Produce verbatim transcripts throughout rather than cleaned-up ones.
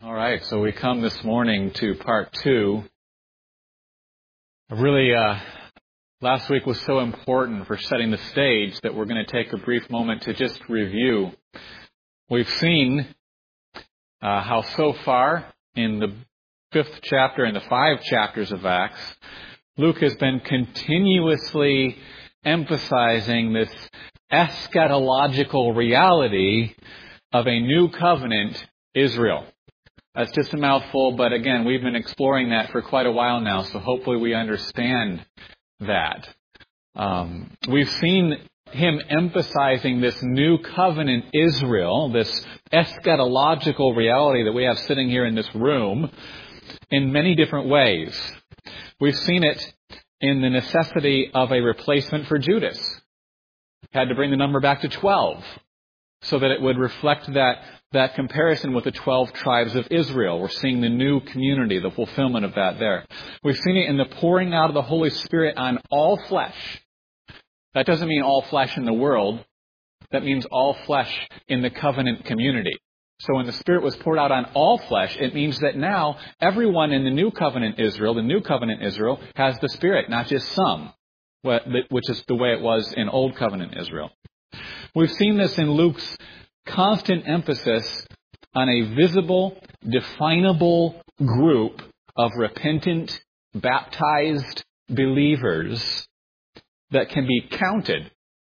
All right, so we come this morning to part two. Really, uh, last week was so important for setting the stage that we're going to take a brief moment to just review. We've seen uh, how so far in the fifth chapter and the five chapters of Acts, Luke has been continuously emphasizing this eschatological reality of a new covenant Israel. That's just a mouthful, but again, we've been exploring that for quite a while now, so hopefully we understand that. Um, we've seen him emphasizing this new covenant Israel, this eschatological reality that we have sitting here in this room, in many different ways. We've seen it in the necessity of a replacement for Judas. Had to bring the number back to twelve, so that it would reflect that that comparison with the twelve tribes of Israel. We're seeing the new community, the fulfillment of that there. We've seen it in the pouring out of the Holy Spirit on all flesh. That doesn't mean all flesh in the world. That means all flesh in the covenant community. So when the Spirit was poured out on all flesh, it means that now everyone in the new covenant Israel, the new covenant Israel, has the Spirit, not just some, which is the way it was in old covenant Israel. We've seen this in Luke's constant emphasis on a visible, definable group of repentant, baptized believers that can be counted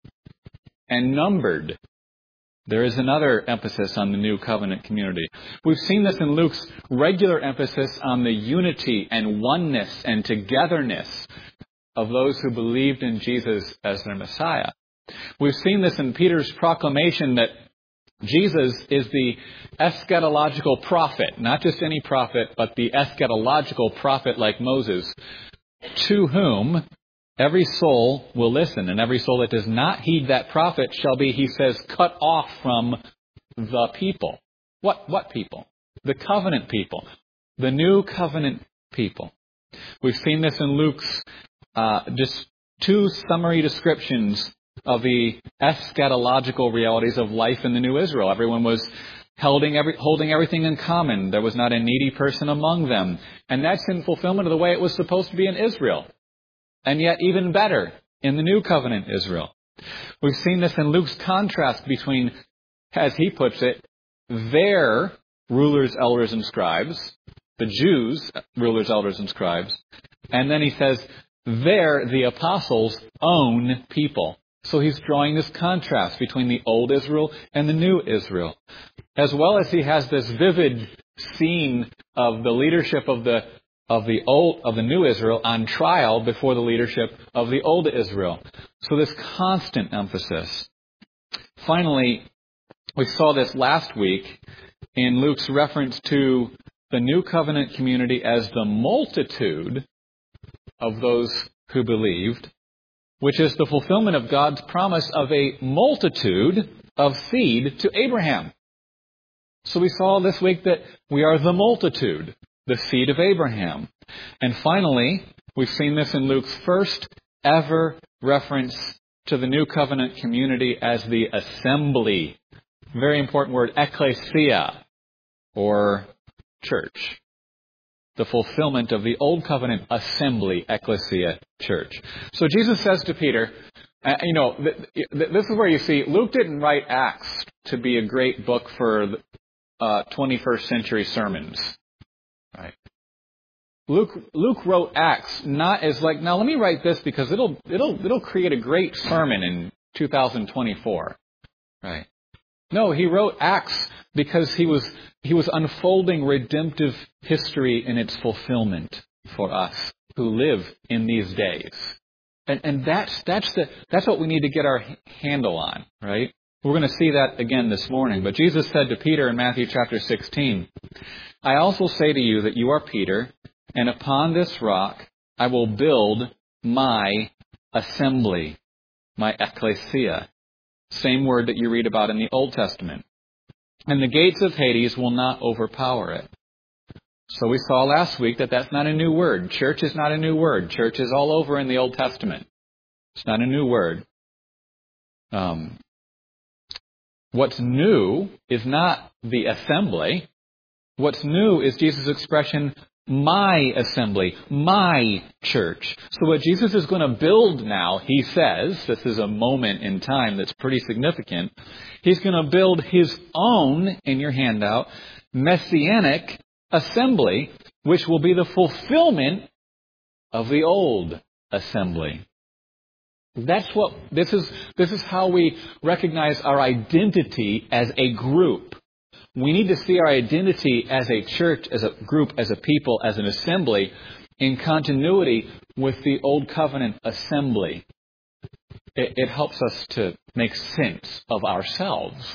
and numbered. There is another emphasis on the new covenant community. We've seen this in Luke's regular emphasis on the unity and oneness and togetherness of those who believed in Jesus as their Messiah. We've seen this in Peter's proclamation that Jesus is the eschatological prophet, not just any prophet, but the eschatological prophet like Moses, to whom every soul will listen, and every soul that does not heed that prophet shall be, he says, cut off from the people. What, what people? The covenant people. The new covenant people. We've seen this in Luke's uh, just two summary descriptions of the eschatological realities of life in the new Israel. Everyone was holding, every, holding everything in common. There was not a needy person among them. And that's in fulfillment of the way it was supposed to be in Israel. And yet even better in the new covenant Israel. We've seen this in Luke's contrast between, as he puts it, their rulers, elders, and scribes, the Jews, rulers, elders, and scribes, and then he says, their, the apostles' own people. So he's drawing this contrast between the old Israel and the new Israel. As well as he has this vivid scene of the leadership of the of the old of the new Israel on trial before the leadership of the old Israel. So this constant emphasis. Finally, we saw this last week in Luke's reference to the new covenant community as the multitude of those who believed, which is the fulfillment of God's promise of a multitude of seed to Abraham. So we saw this week that we are the multitude, the seed of Abraham. And finally, we've seen this in Luke's first ever reference to the new covenant community as the assembly. Very important word, ecclesia, or church. The fulfillment of the Old Covenant assembly, ecclesia, church. So Jesus says to Peter, uh, you know, th- th- this is where you see, Luke didn't write Acts to be a great book for uh, twenty-first century sermons. Right? Luke Luke wrote Acts not as like, now let me write this because it'll it'll it'll create a great sermon in two thousand twenty-four. Right? No, he wrote Acts because he was he was unfolding redemptive history in its fulfillment for us who live in these days. And and that's that's the that's what we need to get our handle on, right? We're going to see that again this morning. But Jesus said to Peter in Matthew chapter sixteen, I also say to you that you are Peter, and upon this rock I will build my assembly, my ecclesia. Same word that you read about in the Old Testament. And the gates of Hades will not overpower it. So we saw last week that that's not a new word. Church is not a new word. Church is all over in the Old Testament. It's not a new word. Um, what's new is not the assembly. What's new is Jesus' expression, my assembly, my church. So what Jesus is going to build now, he says, this is a moment in time that's pretty significant, he's going to build his own, in your handout, messianic assembly, which will be the fulfillment of the old assembly. That's what, this is, this is how we recognize our identity as a group. We need to see our identity as a church, as a group, as a people, as an assembly, in continuity with the Old Covenant assembly. It, it helps us to make sense of ourselves.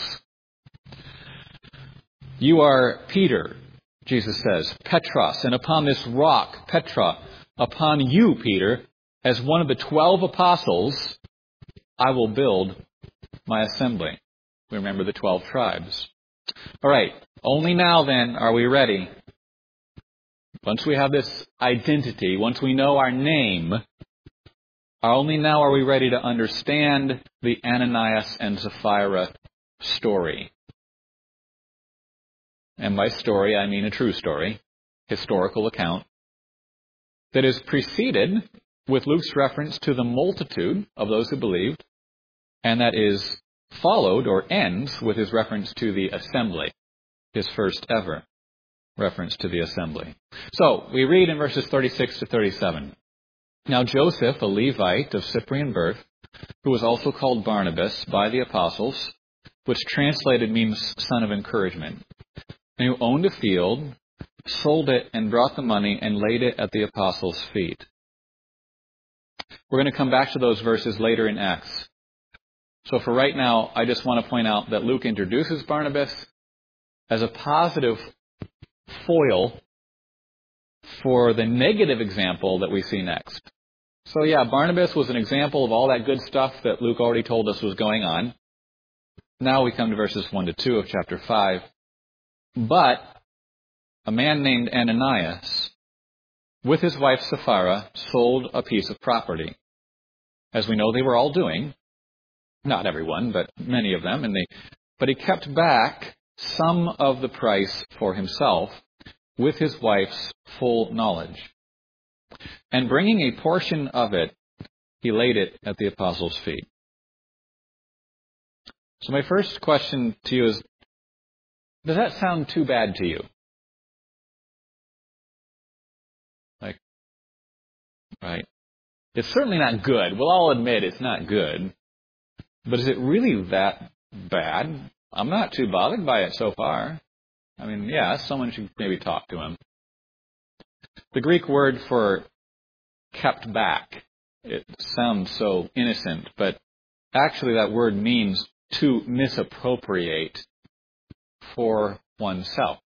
You are Peter, Jesus says, Petros, and upon this rock, Petra, upon you, Peter, as one of the twelve apostles, I will build my assembly. We remember the twelve tribes. All right, only now then are we ready. Once we have this identity, once we know our name, only now are we ready to understand the Ananias and Sapphira story. And by story, I mean a true story, historical account, that is preceded with Luke's reference to the multitude of those who believed, and that is followed or ends with his reference to the assembly, his first ever reference to the assembly. So, we read in verses thirty-six to thirty-seven. Now Joseph, a Levite of Cyprian birth, who was also called Barnabas by the apostles, which translated means son of encouragement, and who owned a field, sold it and brought the money and laid it at the apostles' feet. We're going to come back to those verses later in Acts. So for right now, I just want to point out that Luke introduces Barnabas as a positive foil for the negative example that we see next. So yeah, Barnabas was an example of all that good stuff that Luke already told us was going on. Now we come to verses one to two of chapter five. But a man named Ananias, with his wife Sapphira, sold a piece of property. As we know, they were all doing. Not everyone, but many of them. And they, but he kept back some of the price for himself with his wife's full knowledge. And bringing a portion of it, he laid it at the apostles' feet. So my first question to you is, does that sound too bad to you? Like, right. It's certainly not good. We'll all admit it's not good. But is it really that bad? I'm not too bothered by it so far. I mean, yeah, someone should maybe talk to him. The Greek word for kept back, it sounds so innocent, but actually that word means to misappropriate for oneself.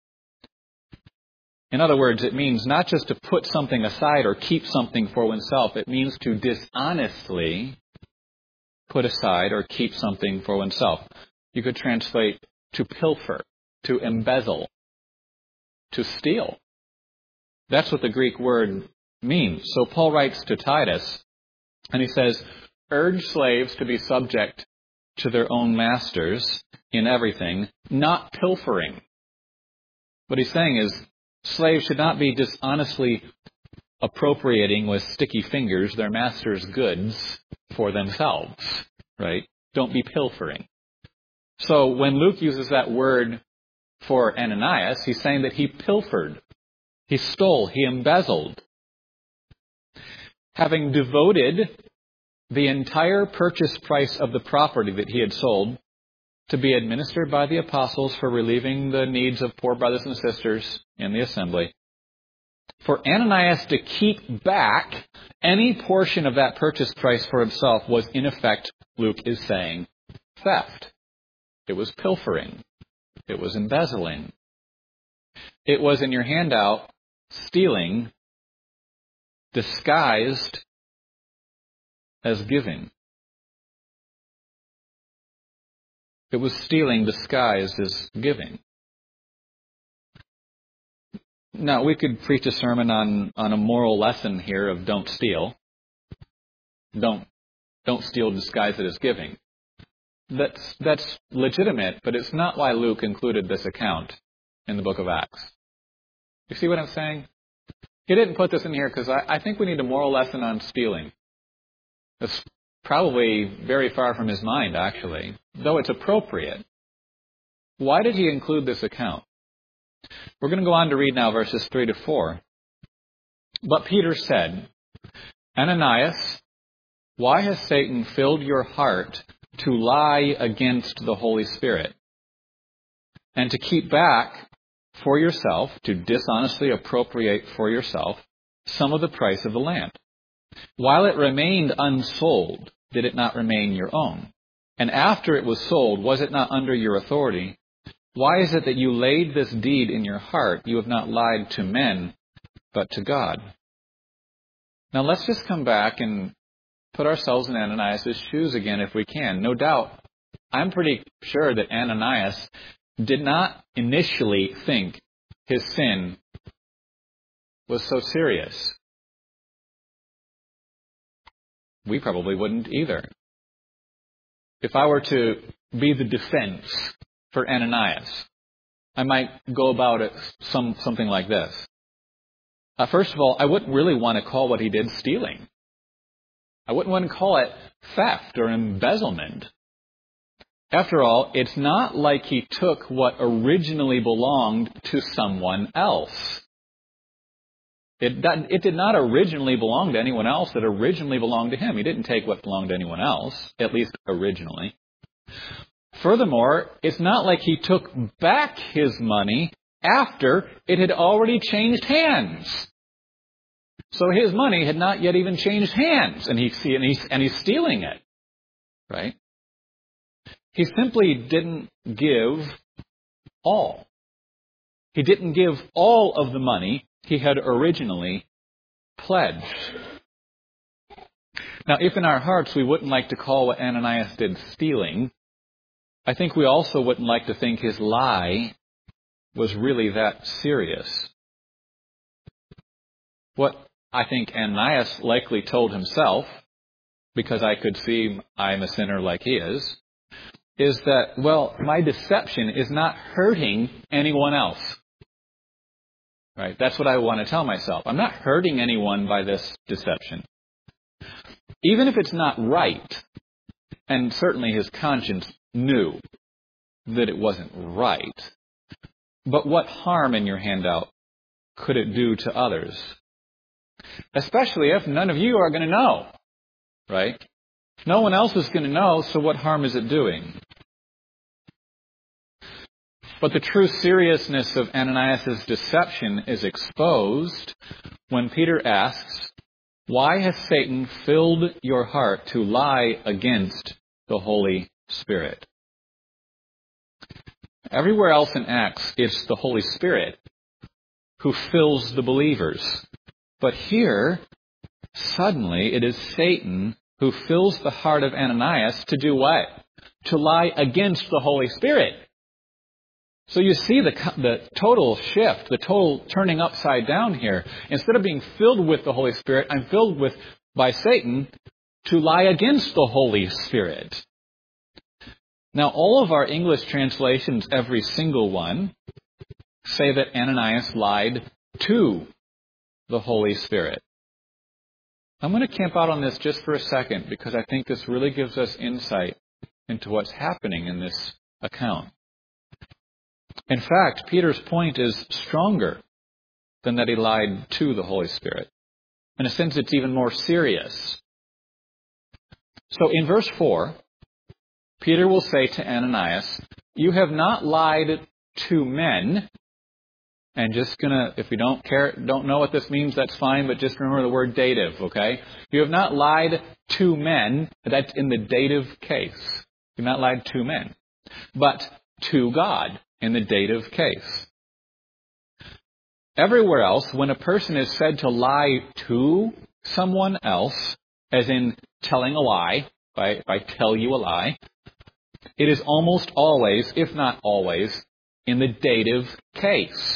In other words, it means not just to put something aside or keep something for oneself. It means to dishonestly put aside or keep something for oneself. You could translate to pilfer, to embezzle, to steal. That's what the Greek word means. So Paul writes to Titus, and he says, urge slaves to be subject to their own masters in everything, not pilfering. What he's saying is, slaves should not be dishonestly appropriating with sticky fingers their master's goods for themselves, right? Don't be pilfering. So when Luke uses that word for Ananias, he's saying that he pilfered, he stole, he embezzled. Having devoted the entire purchase price of the property that he had sold to be administered by the apostles for relieving the needs of poor brothers and sisters in the assembly, for Ananias to keep back any portion of that purchase price for himself was, in effect, Luke is saying, theft. It was pilfering. It was embezzling. It was, in your handout, stealing disguised as giving. It was stealing disguised as giving. Now, we could preach a sermon on, on a moral lesson here of don't steal. Don't, don't steal disguised as giving. That's, that's legitimate, but it's not why Luke included this account in the book of Acts. You see what I'm saying? He didn't put this in here because I, I think we need a moral lesson on stealing. It's probably very far from his mind, actually, though it's appropriate. Why did he include this account? We're going to go on to read now verses three to four. But Peter said, Ananias, why has Satan filled your heart to lie against the Holy Spirit and to keep back for yourself, to dishonestly appropriate for yourself, some of the price of the land? While it remained unsold, did it not remain your own? And after it was sold, was it not under your authority? Why is it that you laid this deed in your heart? You have not lied to men, but to God. Now let's just come back and put ourselves in Ananias' shoes again if we can. No doubt, I'm pretty sure that Ananias did not initially think his sin was so serious. We probably wouldn't either. If I were to be the defense for Ananias, I might go about it some something like this. Uh, first of all, I wouldn't really want to call what he did stealing. I wouldn't want to call it theft or embezzlement. After all, it's not like he took what originally belonged to someone else. It, it did not originally belong to anyone else. It originally belonged to him. He didn't take what belonged to anyone else, at least originally. Furthermore, it's not like he took back his money after it had already changed hands. So his money had not yet even changed hands, and, he, and, he's, and he's stealing it, right? He simply didn't give all. He didn't give all of the money he had originally pledged. Now, if in our hearts we wouldn't like to call what Ananias did stealing, I think we also wouldn't like to think his lie was really that serious. What I think Ananias likely told himself, because I could see I'm a sinner like he is, is that, well, my deception is not hurting anyone else. Right? That's what I want to tell myself. I'm not hurting anyone by this deception. Even if it's not right, and certainly his conscience knew that it wasn't right, but what harm in your handout could it do to others? Especially if none of you are going to know, right? No one else is going to know, so what harm is it doing? But the true seriousness of Ananias' deception is exposed when Peter asks, why has Satan filled your heart to lie against the Holy Spirit? Everywhere else in Acts, it's the Holy Spirit who fills the believers. But here, suddenly, it is Satan who fills the heart of Ananias to do what? To lie against the Holy Spirit. So you see the, the total shift, the total turning upside down here. Instead of being filled with the Holy Spirit, I'm filled with by Satan to lie against the Holy Spirit. Now, all of our English translations, every single one, say that Ananias lied to the Holy Spirit. I'm going to camp out on this just for a second because I think this really gives us insight into what's happening in this account. In fact, Peter's point is stronger than that he lied to the Holy Spirit. In a sense, it's even more serious. So in verse four, Peter will say to Ananias, you have not lied to men. And just gonna, if you don't care, don't know what this means, that's fine, but just remember the word dative, okay? You have not lied to men, that's in the dative case. You have not lied to men, but to God in the dative case. Everywhere else, when a person is said to lie to someone else, as in telling a lie, if I, if I tell you a lie, it is almost always, if not always, in the dative case.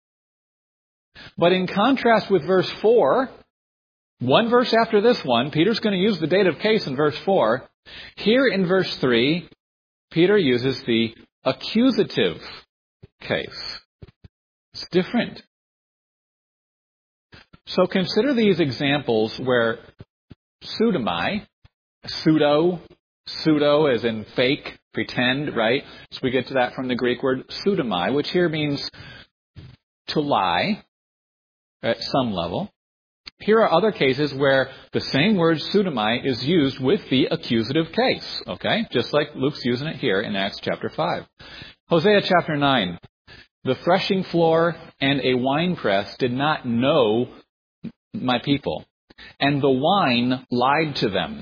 But in contrast with verse four, one verse after this one, Peter's going to use the dative case in verse four. Here in verse three, Peter uses the accusative case. different. So consider these examples where pseudomai, pseudo, pseudo as in fake, pretend, right? So we get to that from the Greek word pseudomai, which here means to lie at some level. Here are other cases where the same word pseudomai is used with the accusative case, okay? Just like Luke's using it here in Acts chapter five. Hosea chapter nine. The threshing floor and a winepress did not know my people, and the wine lied to them.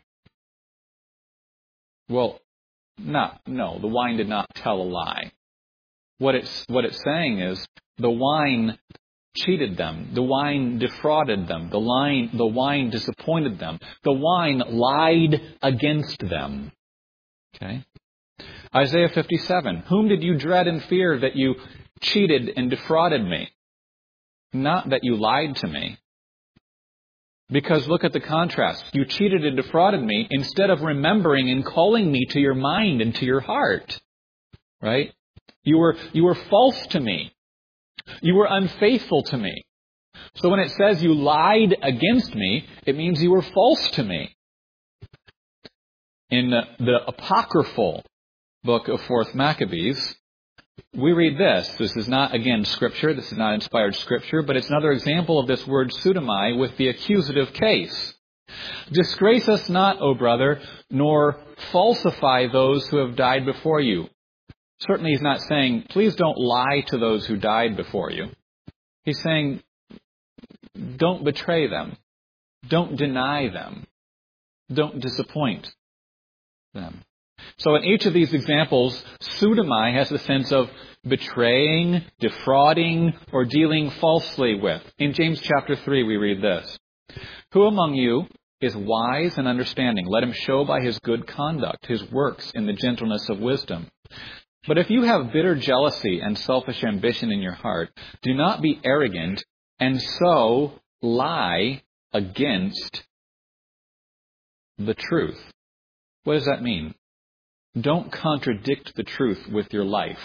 Well, not, no, the wine did not tell a lie. What it's, what it's saying is the wine cheated them. The wine defrauded them. The wine, the wine disappointed them. The wine lied against them. Okay? Isaiah fifty-seven. Whom did you dread and fear that you cheated and defrauded me? Not that you lied to me. Because look at the contrast. You cheated and defrauded me instead of remembering and calling me to your mind and to your heart. Right? You were, you were false to me. You were unfaithful to me. So when it says you lied against me, it means you were false to me. In the, the apocryphal book of Fourth Maccabees, we read this. This is not, again, Scripture. This is not inspired Scripture, but it's another example of this word pseudomai with the accusative case. Disgrace us not, O brother, nor falsify those who have died before you. Certainly he's not saying, please don't lie to those who died before you. He's saying, don't betray them. Don't deny them. Don't disappoint them. So in each of these examples, pseudomai has the sense of betraying, defrauding, or dealing falsely with. In James chapter three, we read this. Who among you is wise and understanding? Let him show by his good conduct, his works in the gentleness of wisdom. But if you have bitter jealousy and selfish ambition in your heart, do not be arrogant and so lie against the truth. What does that mean? Don't contradict the truth with your life.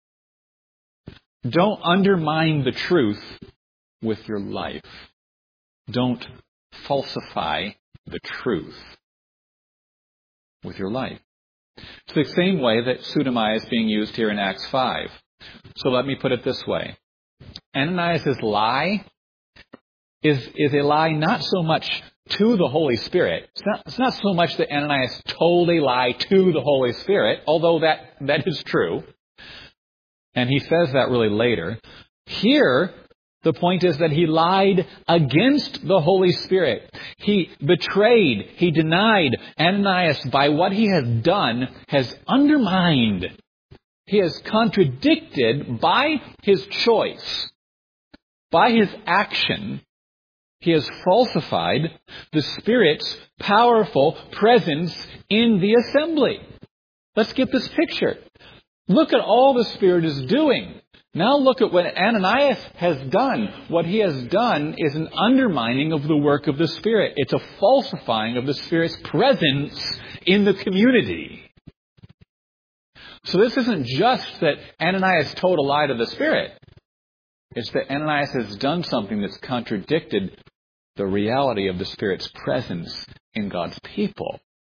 Don't undermine the truth with your life. Don't falsify the truth with your life. It's the same way that pseudomai is being used here in Acts five. So let me put it this way. Ananias' lie is, is a lie not so much to the Holy Spirit. It's not, it's not so much that Ananias told a lie to the Holy Spirit, although that, that is true. And he says that really later. Here, the point is that he lied against the Holy Spirit. He betrayed, he denied. Ananias, by what he has done, has undermined. He has contradicted by his choice, by his action. He has falsified the Spirit's powerful presence in the assembly. Let's get this picture. Look at all the Spirit is doing. Now look at what Ananias has done. What he has done is an undermining of the work of the Spirit. It's a falsifying of the Spirit's presence in the community. So this isn't just that Ananias told a lie to the Spirit. It's that Ananias has done something that's contradicted the reality of the Spirit's presence in God's people.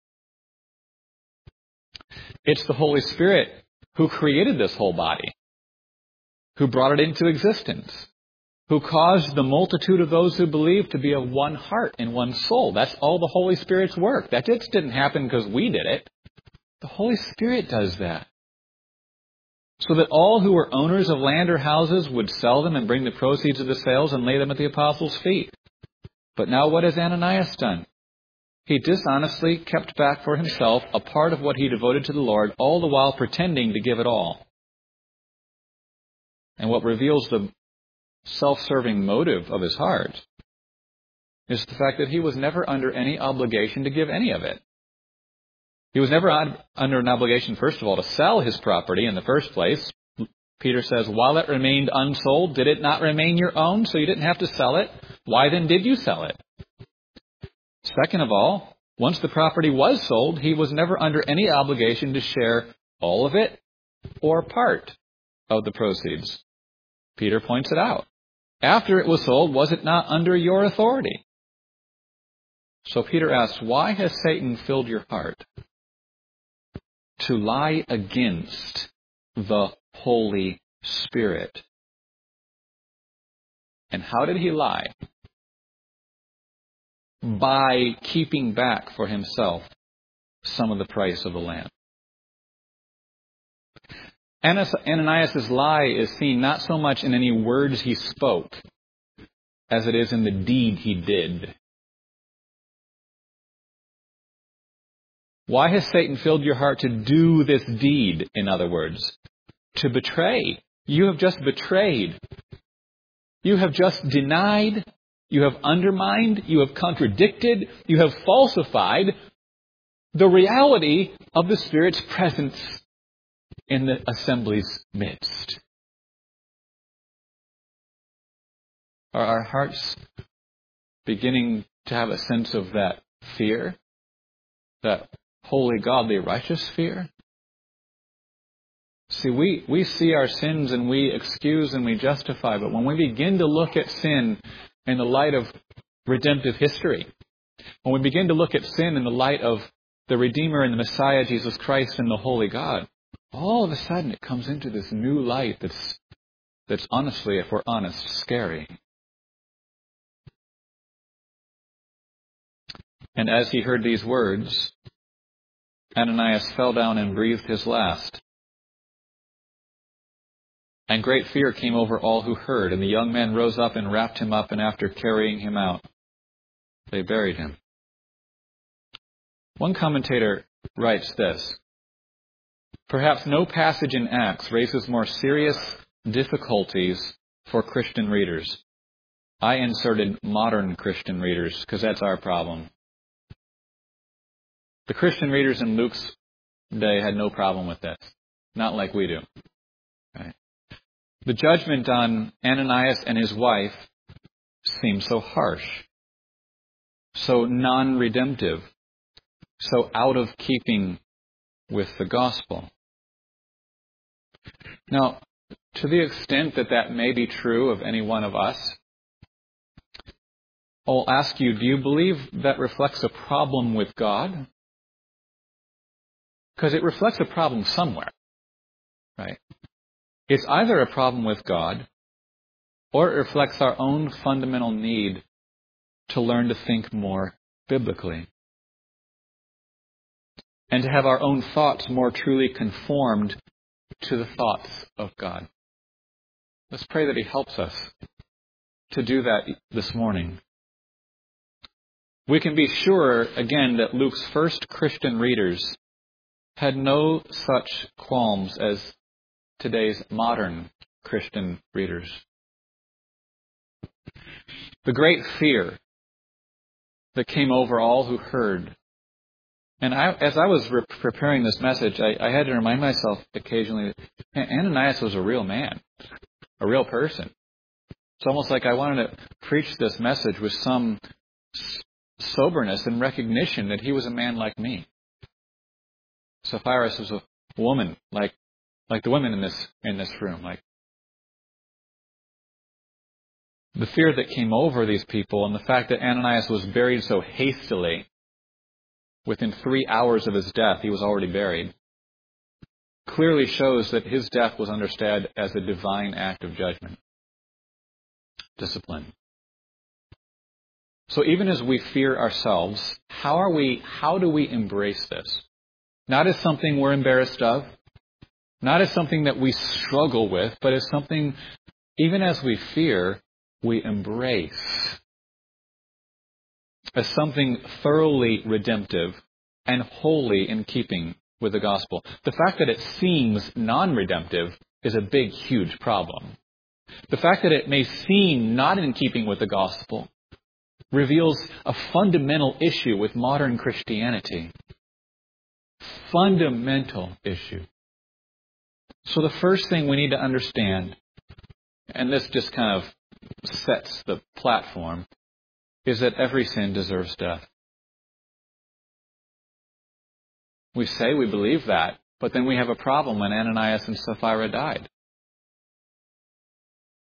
It's the Holy Spirit who created this whole body, who brought it into existence, who caused the multitude of those who believe to be of one heart and one soul. That's all the Holy Spirit's work. That just didn't happen because we did it. The Holy Spirit does that. So that all who were owners of land or houses would sell them and bring the proceeds of the sales and lay them at the apostles' feet. But now what has Ananias done? He dishonestly kept back for himself a part of what he devoted to the Lord, all the while pretending to give it all. And what reveals the self-serving motive of his heart is the fact that he was never under any obligation to give any of it. He was never on, under an obligation, first of all, to sell his property in the first place. Peter says, while it remained unsold, did it not remain your own, so you didn't have to sell it? Why then did you sell it? Second of all, once the property was sold, he was never under any obligation to share all of it or part of the proceeds. Peter points it out. After it was sold, was it not under your authority? So Peter asks, why has Satan filled your heart to lie against the Holy Spirit? And how did he lie? By keeping back for himself some of the price of the land. Ananias' lie is seen not so much in any words he spoke as it is in the deed he did. Why has Satan filled your heart to do this deed, in other words? To betray. You have just betrayed. You have just denied. You have undermined. You have contradicted. You have falsified the reality of the Spirit's presence in the assembly's midst. Are our hearts beginning to have a sense of that fear? That holy, godly, righteous fear? See, we, we see our sins and we excuse and we justify, but when we begin to look at sin in the light of redemptive history, when we begin to look at sin in the light of the Redeemer and the Messiah, Jesus Christ, and the Holy God, all of a sudden it comes into this new light that's, that's honestly, if we're honest, scary. And as he heard these words, Ananias fell down and breathed his last. And great fear came over all who heard, and the young men rose up and wrapped him up, and after carrying him out, they buried him. One commentator writes this: perhaps no passage in Acts raises more serious difficulties for Christian readers. I inserted modern Christian readers because that's our problem. The Christian readers in Luke's day had no problem with this. Not like we do. Right? The judgment on Ananias and his wife seems so harsh, so non-redemptive, so out of keeping with the gospel. Now, to the extent that that may be true of any one of us, I'll ask you, do you believe that reflects a problem with God? Because it reflects a problem somewhere, right? It's either a problem with God, or it reflects our own fundamental need to learn to think more biblically, and to have our own thoughts more truly conformed to the thoughts of God. Let's pray that He helps us to do that this morning. We can be sure, again, that Luke's first Christian readers had no such qualms as today's modern Christian readers. The great fear that came over all who heard. And I, as I was re- preparing this message, I, I had to remind myself occasionally that Ananias was a real man, a real person. It's almost like I wanted to preach this message with some soberness and recognition that he was a man like me. Sapphira was a woman like like the women in this in this room. Like the fear that came over these people and the fact that Ananias was buried so hastily, within three hours of his death, he was already buried, clearly shows that his death was understood as a divine act of judgment, discipline. So even as we fear ourselves, how are we? How do we embrace this? Not as something we're embarrassed of, not as something that we struggle with, but as something, even as we fear, we embrace. As something thoroughly redemptive and wholly in keeping with the gospel. The fact that it seems non-redemptive is a big, huge problem. The fact that it may seem not in keeping with the gospel reveals a fundamental issue with modern Christianity. Fundamental issue. So the first thing we need to understand, and this just kind of sets the platform, is that every sin deserves death. We say we believe that, but then we have a problem when Ananias and Sapphira died.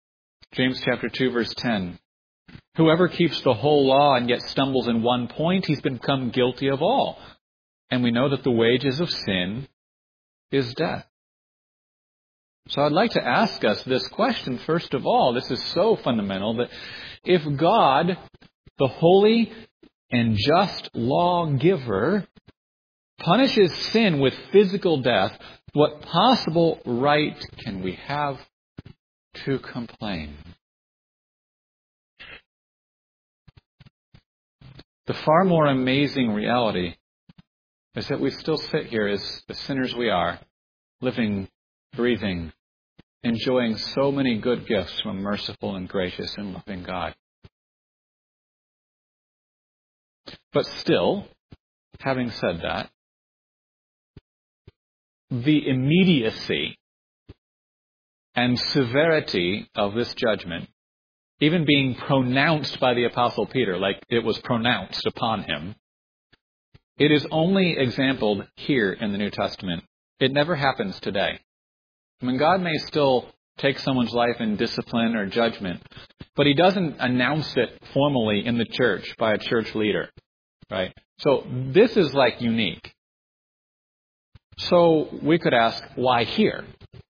James chapter two, verse ten. Whoever keeps the whole law and yet stumbles in one point, he's become guilty of all. And we know that the wages of sin is death. So I'd like to ask us this question first of all. This is so fundamental that if God, the holy and just lawgiver, punishes sin with physical death, what possible right can we have to complain? The far more amazing reality is that we still sit here as the sinners we are, living, breathing, enjoying so many good gifts from a merciful and gracious and loving God. But still, having said that, the immediacy and severity of this judgment, even being pronounced by the Apostle Peter, like it was pronounced upon him, it is only exampled here in the New Testament. It never happens today. I mean, God may still take someone's life in discipline or judgment, but He doesn't announce it formally in the church by a church leader, right? So this is like unique. So we could ask, why here?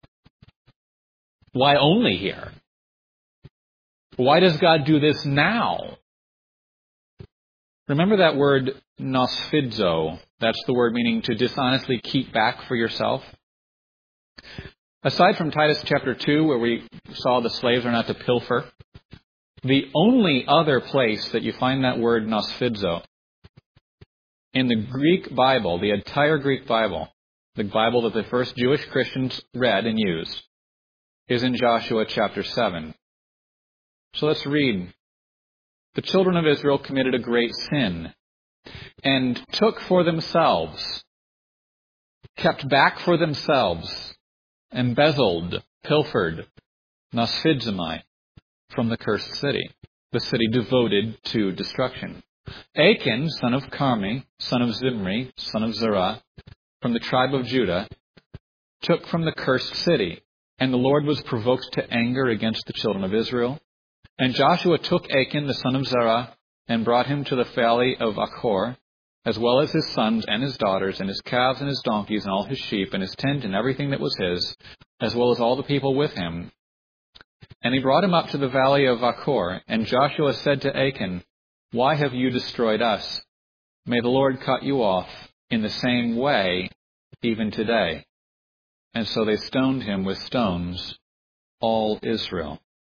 Why only here? Why does God do this now? Remember that word nosfidzo. That's the word meaning to dishonestly keep back for yourself. Aside from Titus chapter two, where we saw the slaves are not to pilfer, the only other place that you find that word nosfidzo in the Greek Bible, the entire Greek Bible, the Bible that the first Jewish Christians read and used, is in Joshua chapter seven. So let's read. The children of Israel committed a great sin and took for themselves, kept back for themselves, embezzled, pilfered, nosfidzomai, from the cursed city, the city devoted to destruction. Achan, son of Carmi, son of Zimri, son of Zerah, from the tribe of Judah, took from the cursed city, and the Lord was provoked to anger against the children of Israel. And Joshua took Achan, the son of Zerah, and brought him to the valley of Achor, as well as his sons and his daughters, and his calves and his donkeys, and all his sheep, and his tent, and everything that was his, as well as all the people with him. And he brought him up to the valley of Achor, and Joshua said to Achan, Why have you destroyed us? May the Lord cut you off in the same way, even today. And so they stoned him with stones, all Israel.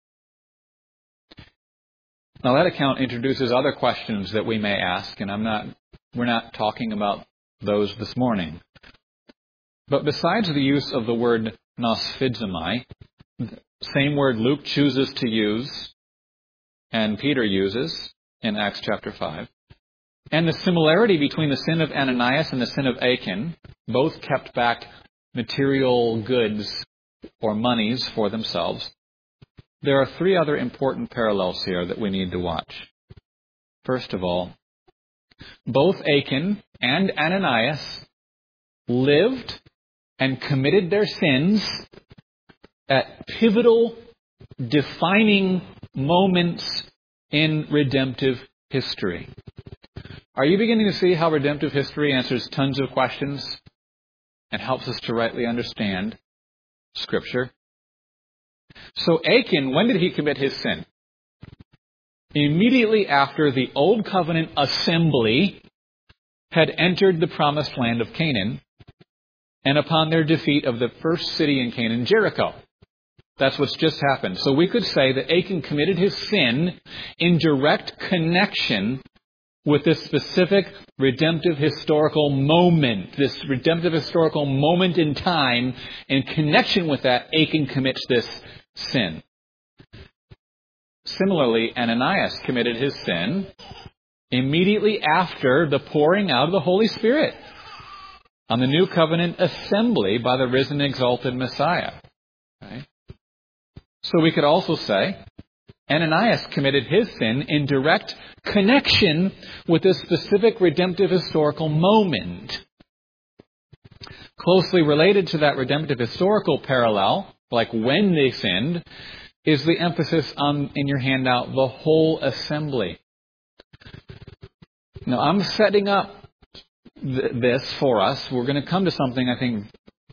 Now that account introduces other questions that we may ask, and I'm not, we're not talking about those this morning. But besides the use of the word nosfidzomai, same word Luke chooses to use, and Peter uses in Acts chapter five, and the similarity between the sin of Ananias and the sin of Achan, both kept back material goods or monies for themselves, there are three other important parallels here that we need to watch. First of all, both Achan and Ananias lived and committed their sins at pivotal, defining moments in redemptive history. Are you beginning to see how redemptive history answers tons of questions and helps us to rightly understand Scripture? So Achan, when did he commit his sin? Immediately after the Old Covenant assembly had entered the promised land of Canaan, and upon their defeat of the first city in Canaan, Jericho. That's what's just happened. So we could say that Achan committed his sin in direct connection with this specific redemptive historical moment, this redemptive historical moment in time. In connection with that, Achan commits this sin. Similarly, Ananias committed his sin immediately after the pouring out of the Holy Spirit on the new covenant assembly by the risen, exalted Messiah. Right? So we could also say Ananias committed his sin in direct connection with this specific redemptive historical moment. Closely related to that redemptive historical parallel, like when they sinned, is the emphasis on, in your handout, the whole assembly. Now, I'm setting up th- this for us. We're going to come to something, I think,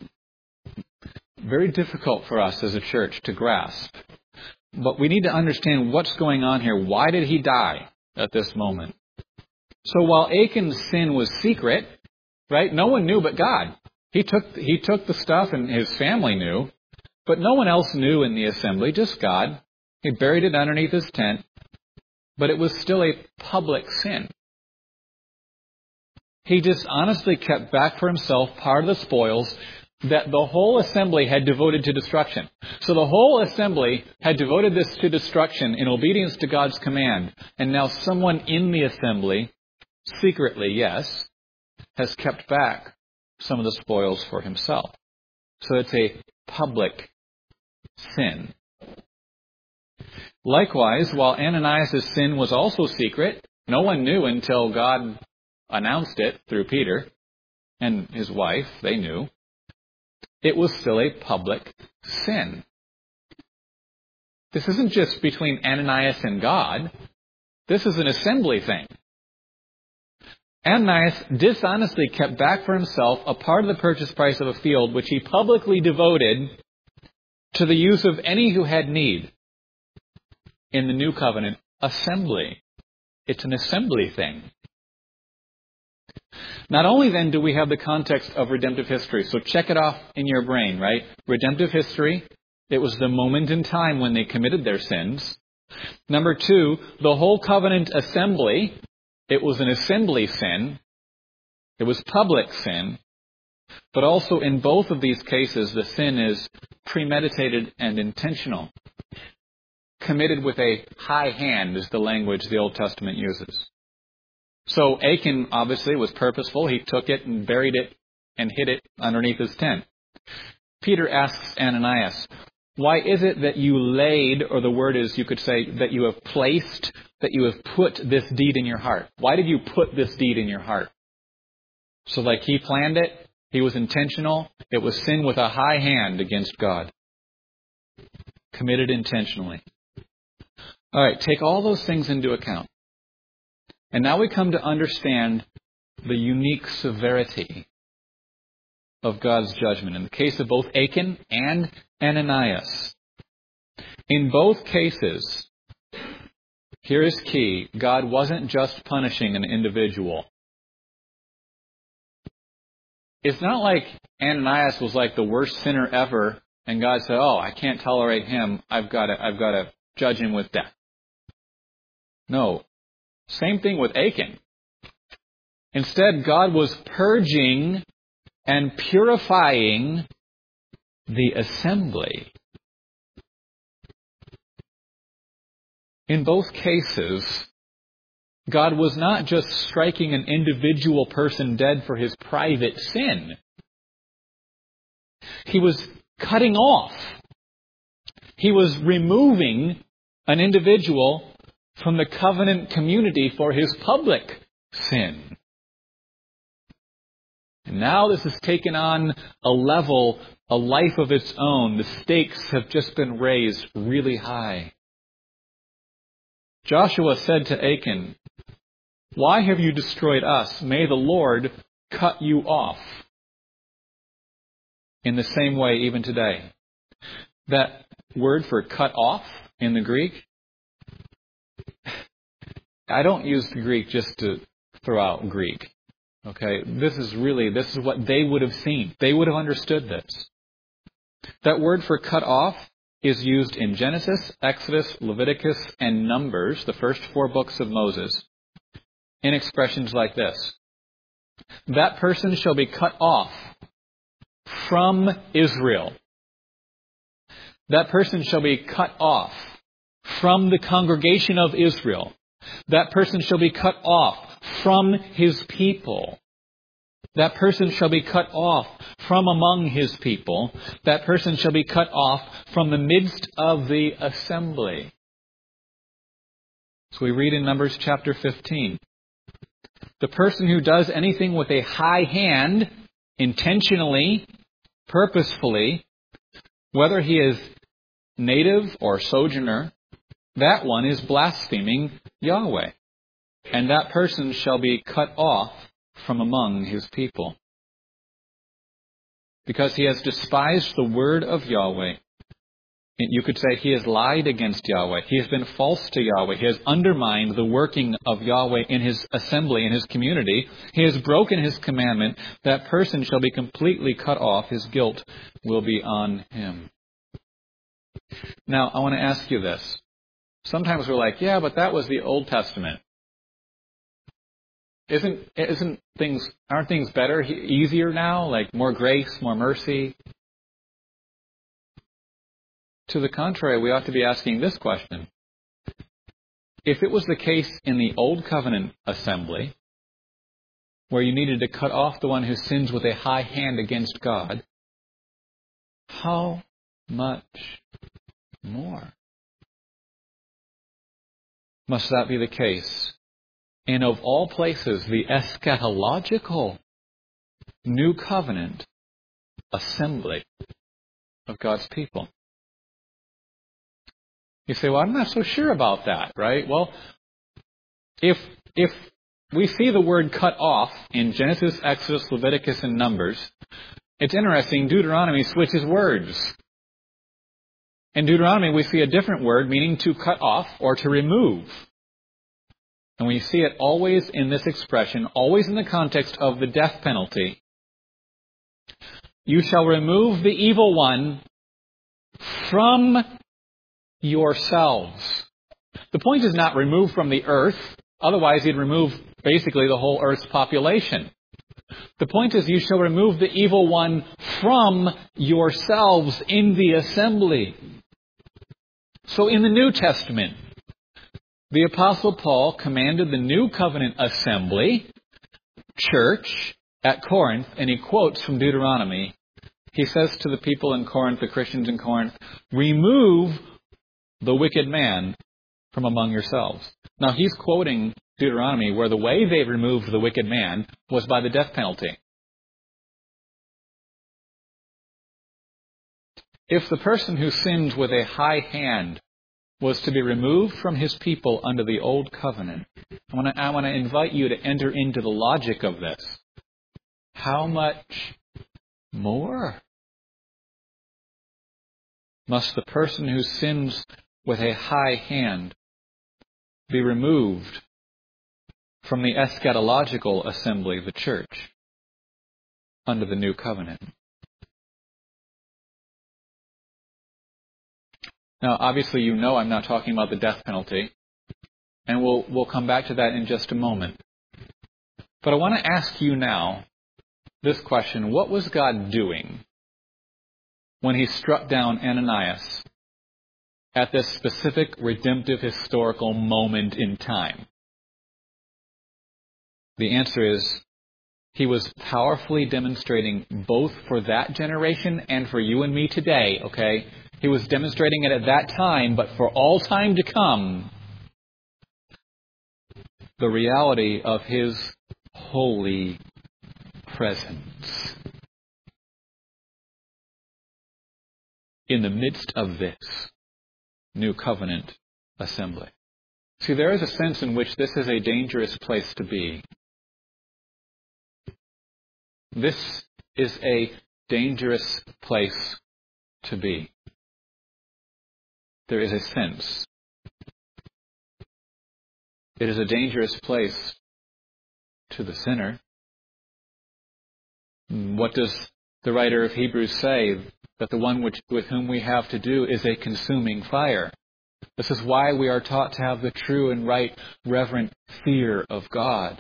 very difficult for us as a church to grasp. But we need to understand what's going on here. Why did he die at this moment? So while Achan's sin was secret, right, no one knew but God. He took, he took the stuff and his family knew, but no one else knew in the assembly, just God. He buried it underneath his tent, but it was still a public sin. He just honestly kept back for himself part of the spoils that the whole assembly had devoted to destruction. So the whole assembly had devoted this to destruction in obedience to God's command. And now someone in the assembly, secretly, yes, has kept back some of the spoils for himself. So it's a public sin. Likewise, while Ananias' sin was also secret, no one knew until God announced it through Peter and his wife, they knew. It was still a public sin. This isn't just between Ananias and God. This is an assembly thing. Ananias dishonestly kept back for himself a part of the purchase price of a field which he publicly devoted to the use of any who had need in the new covenant assembly. It's an assembly thing. Not only then do we have the context of redemptive history, so check it off in your brain, right? Redemptive history, it was the moment in time when they committed their sins. Number two, the whole covenant assembly, it was an assembly sin. It was public sin. But also in both of these cases, the sin is premeditated and intentional. Committed with a high hand is the language the Old Testament uses. So Achan obviously was purposeful. He took it and buried it and hid it underneath his tent. Peter asks Ananias, why is it that you laid, or the word is, you could say, that you have placed, that you have put this deed in your heart? Why did you put this deed in your heart? So like he planned it, he was intentional, it was sin with a high hand against God. Committed intentionally. All right, take all those things into account. And now we come to understand the unique severity of God's judgment in the case of both Achan and Ananias. In both cases, here is key, God wasn't just punishing an individual. It's not like Ananias was like the worst sinner ever, and God said, oh, I can't tolerate him, I've got to, I've got to judge him with death. No. Same thing with Achan. Instead, God was purging and purifying the assembly. In both cases, God was not just striking an individual person dead for his private sin. He was cutting off. He was removing an individual from the covenant community for his public sin. And now this has taken on a level, a life of its own. The stakes have just been raised really high. Joshua said to Achan, why have you destroyed us? May the Lord cut you off. In the same way, even today. That word for cut off in the Greek, I don't use the Greek just to throw out Greek. Okay, this is really, this is what they would have seen. They would have understood this. That word for cut off is used in Genesis, Exodus, Leviticus, and Numbers, the first four books of Moses, in expressions like this. That person shall be cut off from Israel. That person shall be cut off from the congregation of Israel. That person shall be cut off from his people. That person shall be cut off from among his people. That person shall be cut off from the midst of the assembly. So we read in Numbers chapter fifteen. The person who does anything with a high hand, intentionally, purposefully, whether he is native or sojourner, that one is blaspheming Yahweh, and that person shall be cut off from among his people. Because he has despised the word of Yahweh. You could say he has lied against Yahweh. He has been false to Yahweh. He has undermined the working of Yahweh in his assembly, in his community. He has broken his commandment. That person shall be completely cut off. His guilt will be on him. Now, I want to ask you this. Sometimes we're like, yeah, but that was the Old Testament. Isn't isn't things aren't things better, easier now? Like more grace, more mercy? To the contrary, we ought to be asking this question. If it was the case in the Old Covenant assembly, where you needed to cut off the one who sins with a high hand against God, how much more must that be the case? And of all places, the eschatological New Covenant assembly of God's people. You say, well, I'm not so sure about that, right? Well, if if we see the word cut off in Genesis, Exodus, Leviticus, and Numbers, it's interesting, Deuteronomy switches words. In Deuteronomy, we see a different word meaning to cut off or to remove. And we see it always in this expression, always in the context of the death penalty. You shall remove the evil one from yourselves. The point is not remove from the earth. Otherwise, he'd remove basically the whole earth's population. The point is you shall remove the evil one from yourselves in the assembly. So in the New Testament, the Apostle Paul commanded the New Covenant assembly, church, at Corinth, and he quotes from Deuteronomy. He says to the people in Corinth, the Christians in Corinth, remove the wicked man from among yourselves. Now he's quoting Deuteronomy where the way they removed the wicked man was by the death penalty. If the person who sinned with a high hand was to be removed from his people under the Old Covenant, I want to, I want to invite you to enter into the logic of this. How much more must the person who sins with a high hand be removed from the eschatological assembly of the church under the New Covenant? Now, obviously, you know I'm not talking about the death penalty, and we'll we'll come back to that in just a moment. But I want to ask you now this question. What was God doing when he struck down Ananias at this specific redemptive historical moment in time? The answer is he was powerfully demonstrating both for that generation and for you and me today, okay? He was demonstrating it at that time, but for all time to come, the reality of his holy presence in the midst of this New Covenant assembly. See, there is a sense in which this is a dangerous place to be. This is a dangerous place to be. There is a sense. It is a dangerous place to the sinner. What does the writer of Hebrews say? That the one which, with whom we have to do is a consuming fire. This is why we are taught to have the true and right reverent fear of God.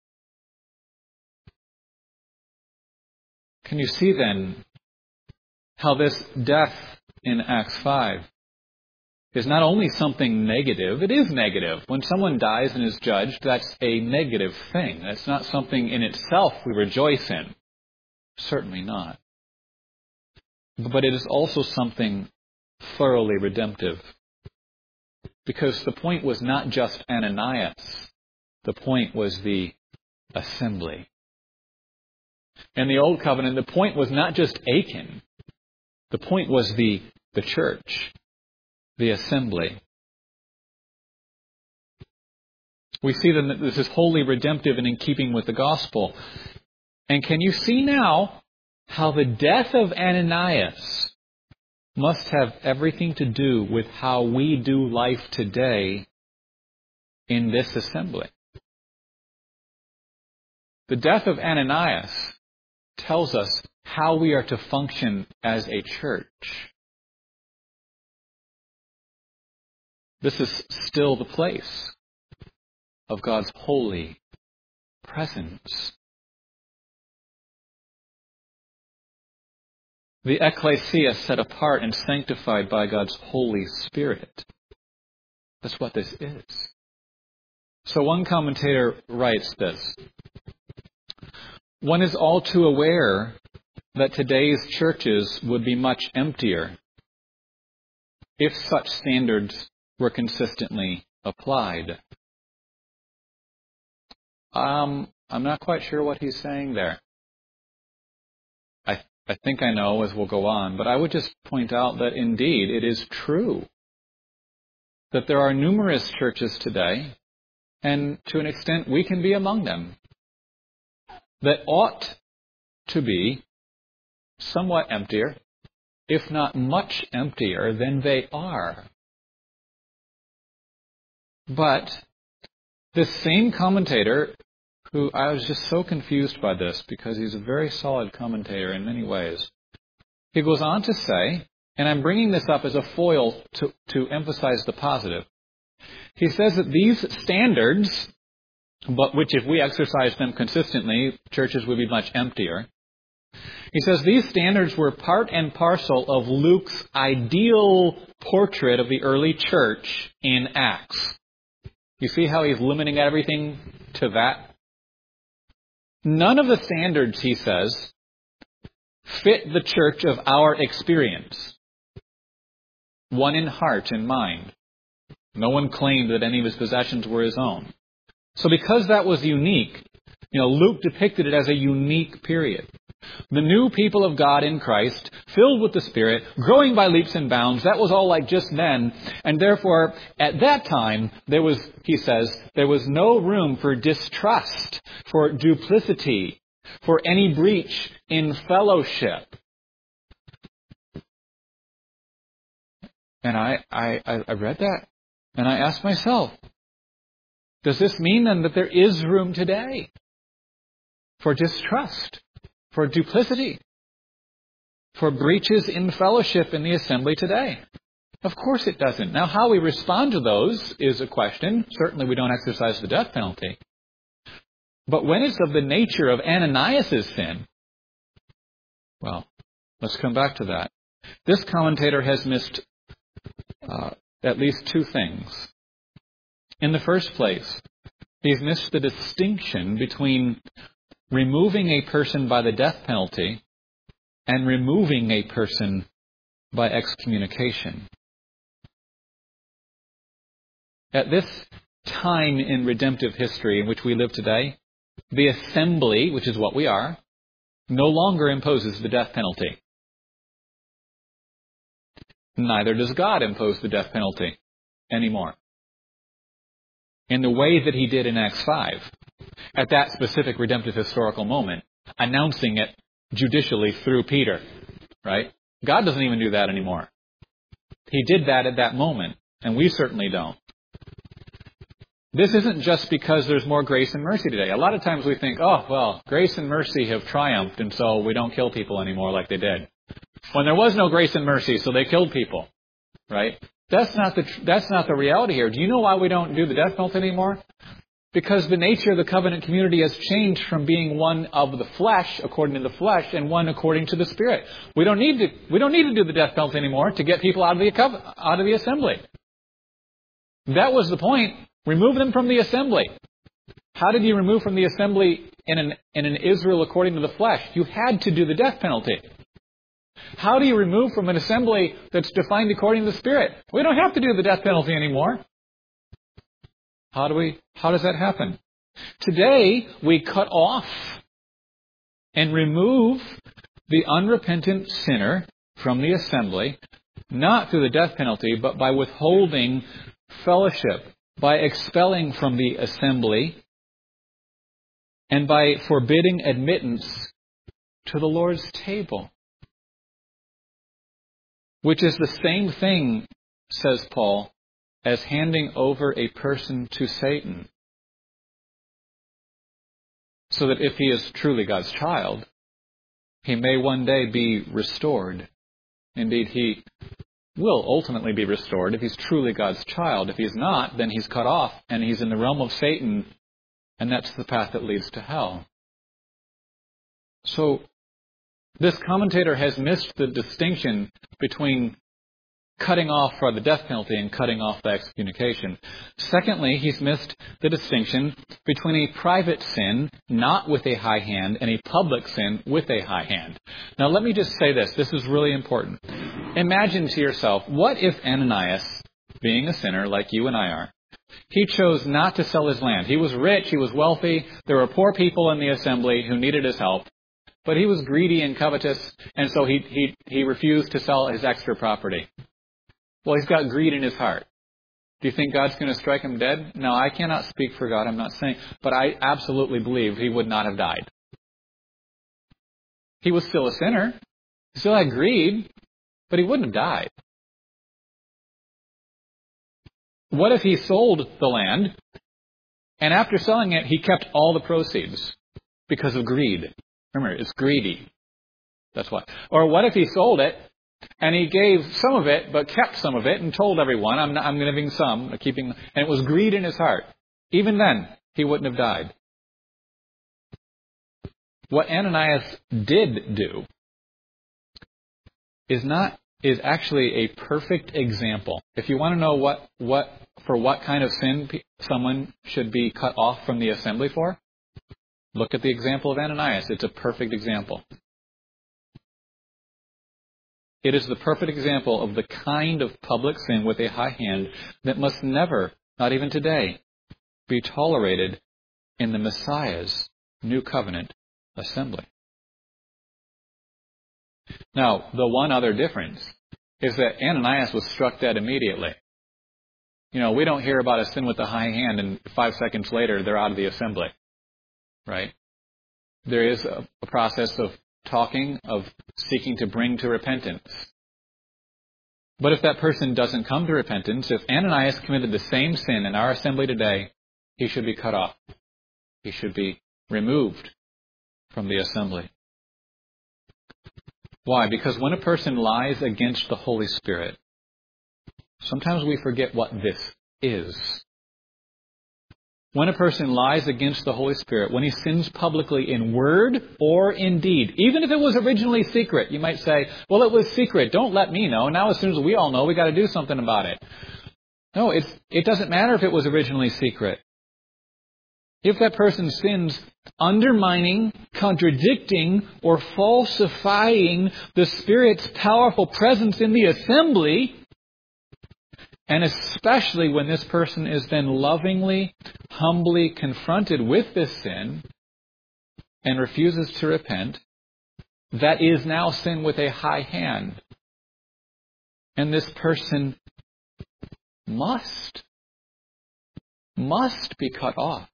Can you see then how this death in Acts five is not only something negative, it is negative. When someone dies and is judged, that's a negative thing. That's not something in itself we rejoice in. Certainly not. But it is also something thoroughly redemptive. Because the point was not just Ananias. The point was the assembly. In the Old Covenant, the point was not just Achan. The point was the, the church. the assembly. We see that this is wholly redemptive and in keeping with the gospel. And can you see now how the death of Ananias must have everything to do with how we do life today in this assembly? The death of Ananias tells us how we are to function as a church. This is still the place of God's holy presence. The ecclesia set apart and sanctified by God's Holy Spirit. That's what this is. So one commentator writes this: one is all too aware that today's churches would be much emptier if such standards were consistently applied. Um, I'm not quite sure what he's saying there. I I think I know as we'll go on, but I would just point out that indeed it is true that there are numerous churches today, and to an extent we can be among them, that ought to be somewhat emptier, if not much emptier than they are. But this same commentator, who I was just so confused by this because he's a very solid commentator in many ways, he goes on to say, and I'm bringing this up as a foil to, to emphasize the positive, he says that these standards, but which if we exercise them consistently, churches would be much emptier. He says these standards were part and parcel of Luke's ideal portrait of the early church in Acts. You see how he's limiting everything to that? None of the standards, he says, fit the church of our experience. One in heart and mind. No one claimed that any of his possessions were his own. So because that was unique, you know, Luke depicted it as a unique period. The new people of God in Christ, filled with the Spirit, growing by leaps and bounds, that was all like just then. And therefore, at that time, there was, he says, there was no room for distrust, for duplicity, for any breach in fellowship. And I, I, I read that, and I asked myself, does this mean then that there is room today for distrust, for duplicity, for breaches in fellowship in the assembly today? Of course it doesn't. Now, how we respond to those is a question. Certainly we don't exercise the death penalty. But when it's of the nature of Ananias' sin, well, let's come back to that. This commentator has missed uh, at least two things. In the first place, he's missed the distinction between removing a person by the death penalty and removing a person by excommunication. At this time in redemptive history in which we live today, the assembly, which is what we are, no longer imposes the death penalty. Neither does God impose the death penalty anymore, in the way that he did in Acts five, at that specific redemptive historical moment, announcing it judicially through Peter, right? God doesn't even do that anymore. He did that at that moment, and we certainly don't. This isn't just because there's more grace and mercy today. A lot of times we think, oh, well, grace and mercy have triumphed, and so we don't kill people anymore like they did. When there was no grace and mercy, so they killed people, right? That's not the that's not the reality here. Do you know why we don't do the death penalty anymore? Because the nature of the covenant community has changed from being one of the flesh, according to the flesh, and one according to the Spirit. We don't need to we don't need to do the death penalty anymore to get people out of the out of the assembly. That was the point. Remove them from the assembly. How did you remove from the assembly in an in an Israel according to the flesh? You had to do the death penalty. How do you remove from an assembly that's defined according to the Spirit? We don't have to do the death penalty anymore. How do we, how does that happen? Today, we cut off and remove the unrepentant sinner from the assembly not through the death penalty, but by withholding fellowship, by expelling from the assembly, and by forbidding admittance to the Lord's table. Which is the same thing, says Paul, as handing over a person to Satan. So that if he is truly God's child, he may one day be restored. Indeed, he will ultimately be restored if he's truly God's child. If he's not, then he's cut off and he's in the realm of Satan, and that's the path that leads to hell. So, this commentator has missed the distinction between cutting off for the death penalty and cutting off the excommunication. Secondly, he's missed the distinction between a private sin, not with a high hand, and a public sin with a high hand. Now let me just say this. This is really important. Imagine to yourself, what if Ananias, being a sinner like you and I are, he chose not to sell his land. He was rich, he was wealthy, there were poor people in the assembly who needed his help, but he was greedy and covetous, and so he, he, he refused to sell his extra property. Well, he's got greed in his heart. Do you think God's going to strike him dead? No, I cannot speak for God, I'm not saying, but I absolutely believe he would not have died. He was still a sinner. He still had greed, but he wouldn't have died. What if he sold the land, and after selling it, he kept all the proceeds because of greed? Remember, it's greedy. That's why. Or what if he sold it, and he gave some of it, but kept some of it, and told everyone, I'm, not, I'm giving some, I'm keeping, and it was greed in his heart. Even then, he wouldn't have died. What Ananias did do is not is actually a perfect example. If you want to know what what for what kind of sin someone should be cut off from the assembly for, look at the example of Ananias. It's a perfect example. It is the perfect example of the kind of public sin with a high hand that must never, not even today, be tolerated in the Messiah's new covenant assembly. Now, the one other difference is that Ananias was struck dead immediately. You know, we don't hear about a sin with a high hand and five seconds later they're out of the assembly. Right? There is a, a process of talking, of seeking to bring to repentance. But if that person doesn't come to repentance, if Ananias committed the same sin in our assembly today, he should be cut off. He should be removed from the assembly. Why? Because when a person lies against the Holy Spirit, sometimes we forget what this is. When a person lies against the Holy Spirit, when he sins publicly in word or in deed, even if it was originally secret, you might say, well, it was secret. Don't let me know. Now as soon as we all know, we got to do something about it. No, it's, it doesn't matter if it was originally secret. If that person sins undermining, contradicting, or falsifying the Spirit's powerful presence in the assembly, and especially when this person is then lovingly, humbly confronted with this sin and refuses to repent, that is now sin with a high hand. And this person must, must be cut off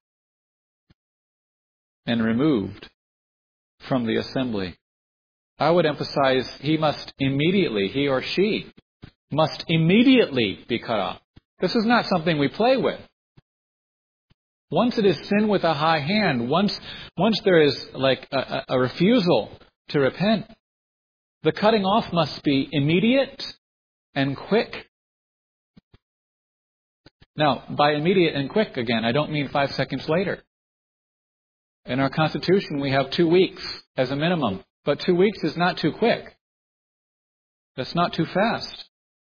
and removed from the assembly. I would emphasize he must immediately, he or she, must immediately be cut off. This is not something we play with. Once it is sin with a high hand, once once there is like a, a refusal to repent, the cutting off must be immediate and quick. Now, by immediate and quick, again, I don't mean five seconds later. In our Constitution, we have two weeks as a minimum, but two weeks is not too quick. That's not too fast.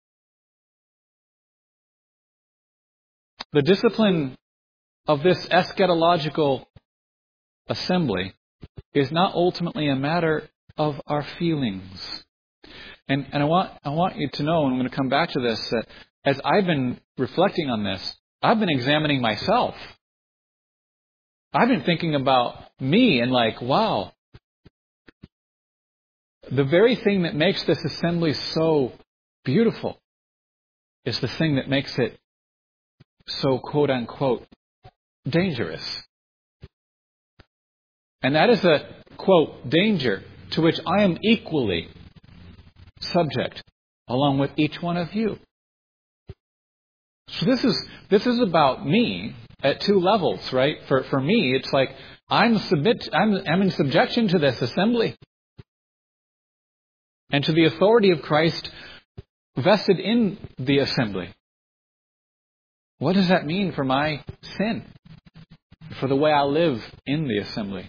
The discipline of this eschatological assembly is not ultimately a matter of our feelings. And, and I want I want you to know, and I'm going to come back to this, that as I've been reflecting on this, I've been examining myself. I've been thinking about me and like, wow, the very thing that makes this assembly so beautiful is the thing that makes it so quote-unquote dangerous. And that is a, quote, danger to which I am equally subject, along with each one of you. So this is this is about me at two levels, right? For for me, it's like I'm submit I'm I'm in subjection to this assembly and to the authority of Christ vested in the assembly. What does that mean for my sin? For the way I live in the assembly?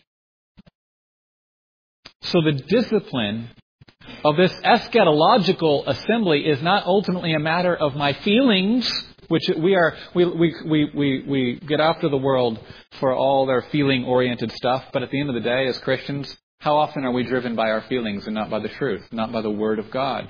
So the discipline of this eschatological assembly is not ultimately a matter of my feelings, which we are we we we we, we get after the world for all their feeling-oriented stuff. But at the end of the day, as Christians, how often are we driven by our feelings and not by the truth, not by the Word of God?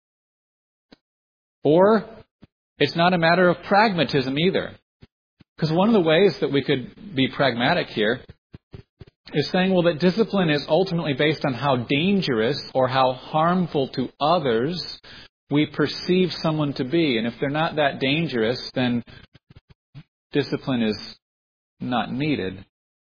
Or it's not a matter of pragmatism either. Because one of the ways that we could be pragmatic here is saying, well, that discipline is ultimately based on how dangerous or how harmful to others we perceive someone to be. And if they're not that dangerous, then discipline is not needed.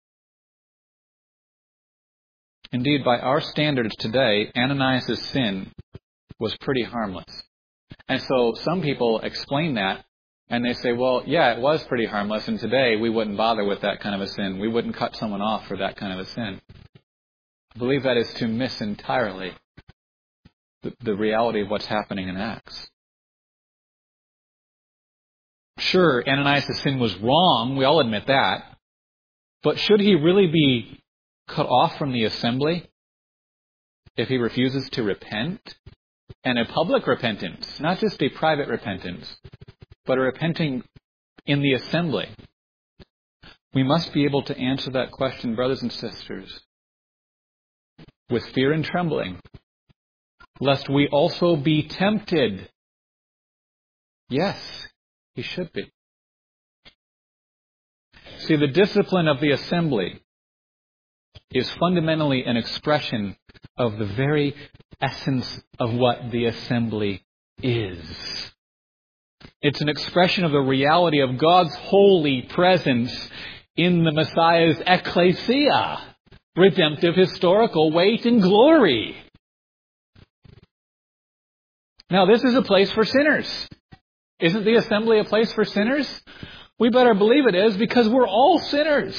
Indeed, by our standards today, Ananias' sin was pretty harmless. And so some people explain that, and they say, well, yeah, it was pretty harmless, and today we wouldn't bother with that kind of a sin. We wouldn't cut someone off for that kind of a sin. I believe that is to miss entirely the, the reality of what's happening in Acts. Sure, Ananias' sin was wrong. We all admit that. But should he really be cut off from the assembly if he refuses to repent? And a public repentance, not just a private repentance, but a repenting in the assembly. We must be able to answer that question, brothers and sisters, with fear and trembling, lest we also be tempted. Yes, he should be. See, the discipline of the assembly is fundamentally an expression of the very essence of what the assembly is. It's an expression of the reality of God's holy presence in the Messiah's ecclesia, redemptive, historical weight and glory. Now, this is a place for sinners. Isn't the assembly a place for sinners? We better believe it is, because we're all sinners.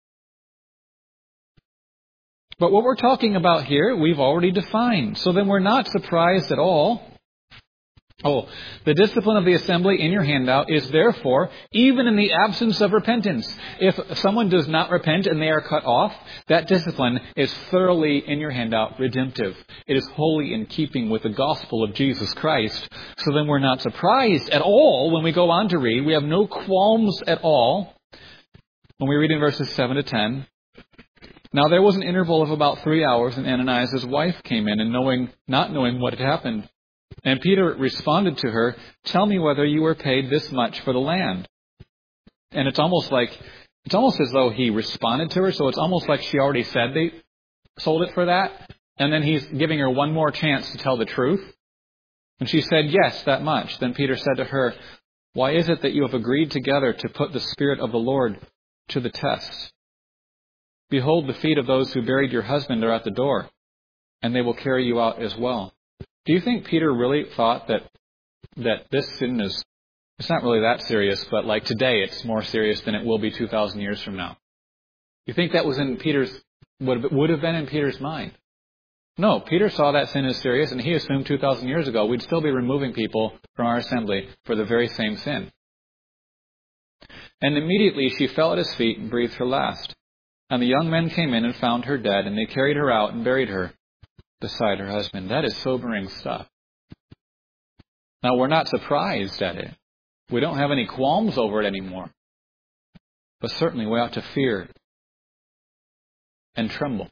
But what we're talking about here, we've already defined. So then we're not surprised at all. Oh, the discipline of the assembly in your handout is therefore, even in the absence of repentance. If someone does not repent and they are cut off, that discipline is thoroughly in your handout redemptive. It is wholly in keeping with the gospel of Jesus Christ. So then we're not surprised at all when we go on to read. We have no qualms at all when we read in verses seven to ten. Now there was an interval of about three hours, and Ananias' wife came in, and knowing, not knowing what had happened. And Peter responded to her, "Tell me whether you were paid this much for the land." And it's almost like, it's almost as though he responded to her, so it's almost like she already said they sold it for that. And then he's giving her one more chance to tell the truth. And she said, "Yes, that much." Then Peter said to her, "Why is it that you have agreed together to put the Spirit of the Lord to the test? Behold, the feet of those who buried your husband are at the door, and they will carry you out as well." Do you think Peter really thought that that this sin is, it's not really that serious, but like today it's more serious than it will be two thousand years from now? You think that was in Peter's, would would have been in Peter's mind? No, Peter saw that sin as serious, and he assumed two thousand years ago we'd still be removing people from our assembly for the very same sin. And immediately she fell at his feet and breathed her last. And the young men came in and found her dead, and they carried her out and buried her beside her husband. That is sobering stuff. Now, we're not surprised at it. We don't have any qualms over it anymore. But certainly we ought to fear and tremble.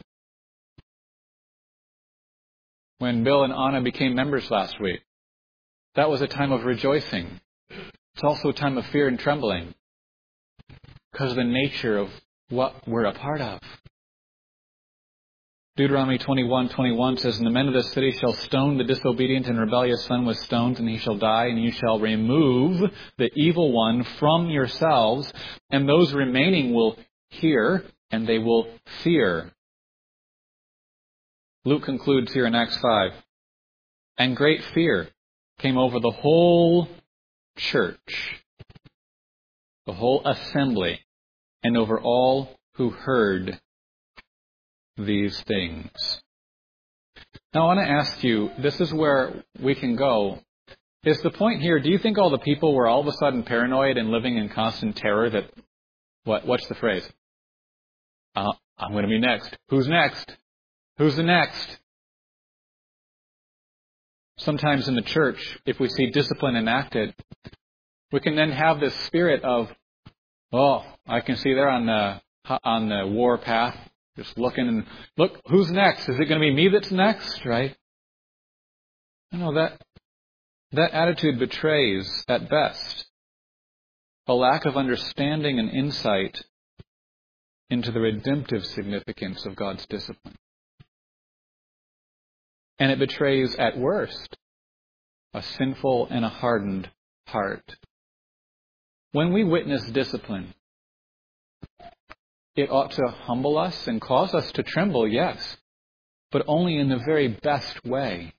When Bill and Anna became members last week, that was a time of rejoicing. It's also a time of fear and trembling because of the nature of what we're a part of. Deuteronomy twenty-one twenty-one says, "And the men of the city shall stone the disobedient and rebellious son with stones, and he shall die, and you shall remove the evil one from yourselves, and those remaining will hear, and they will fear." Luke concludes here in Acts five, "And great fear came over the whole church," the whole assembly, "and over all who heard these things." Now I want to ask you, this is where we can go. Is the point here, do you think all the people were all of a sudden paranoid and living in constant terror that, what? what's the phrase? Uh, I'm going to be next. Who's next? Who's the next? Sometimes in the church, if we see discipline enacted, we can then have this spirit of, oh, I can see they're on the, on the war path. Just looking and, look, who's next? Is it going to be me that's next, right? You know, that, that attitude betrays, at best, a lack of understanding and insight into the redemptive significance of God's discipline. And it betrays, at worst, a sinful and a hardened heart. When we witness discipline, it ought to humble us and cause us to tremble, yes, but only in the very best way.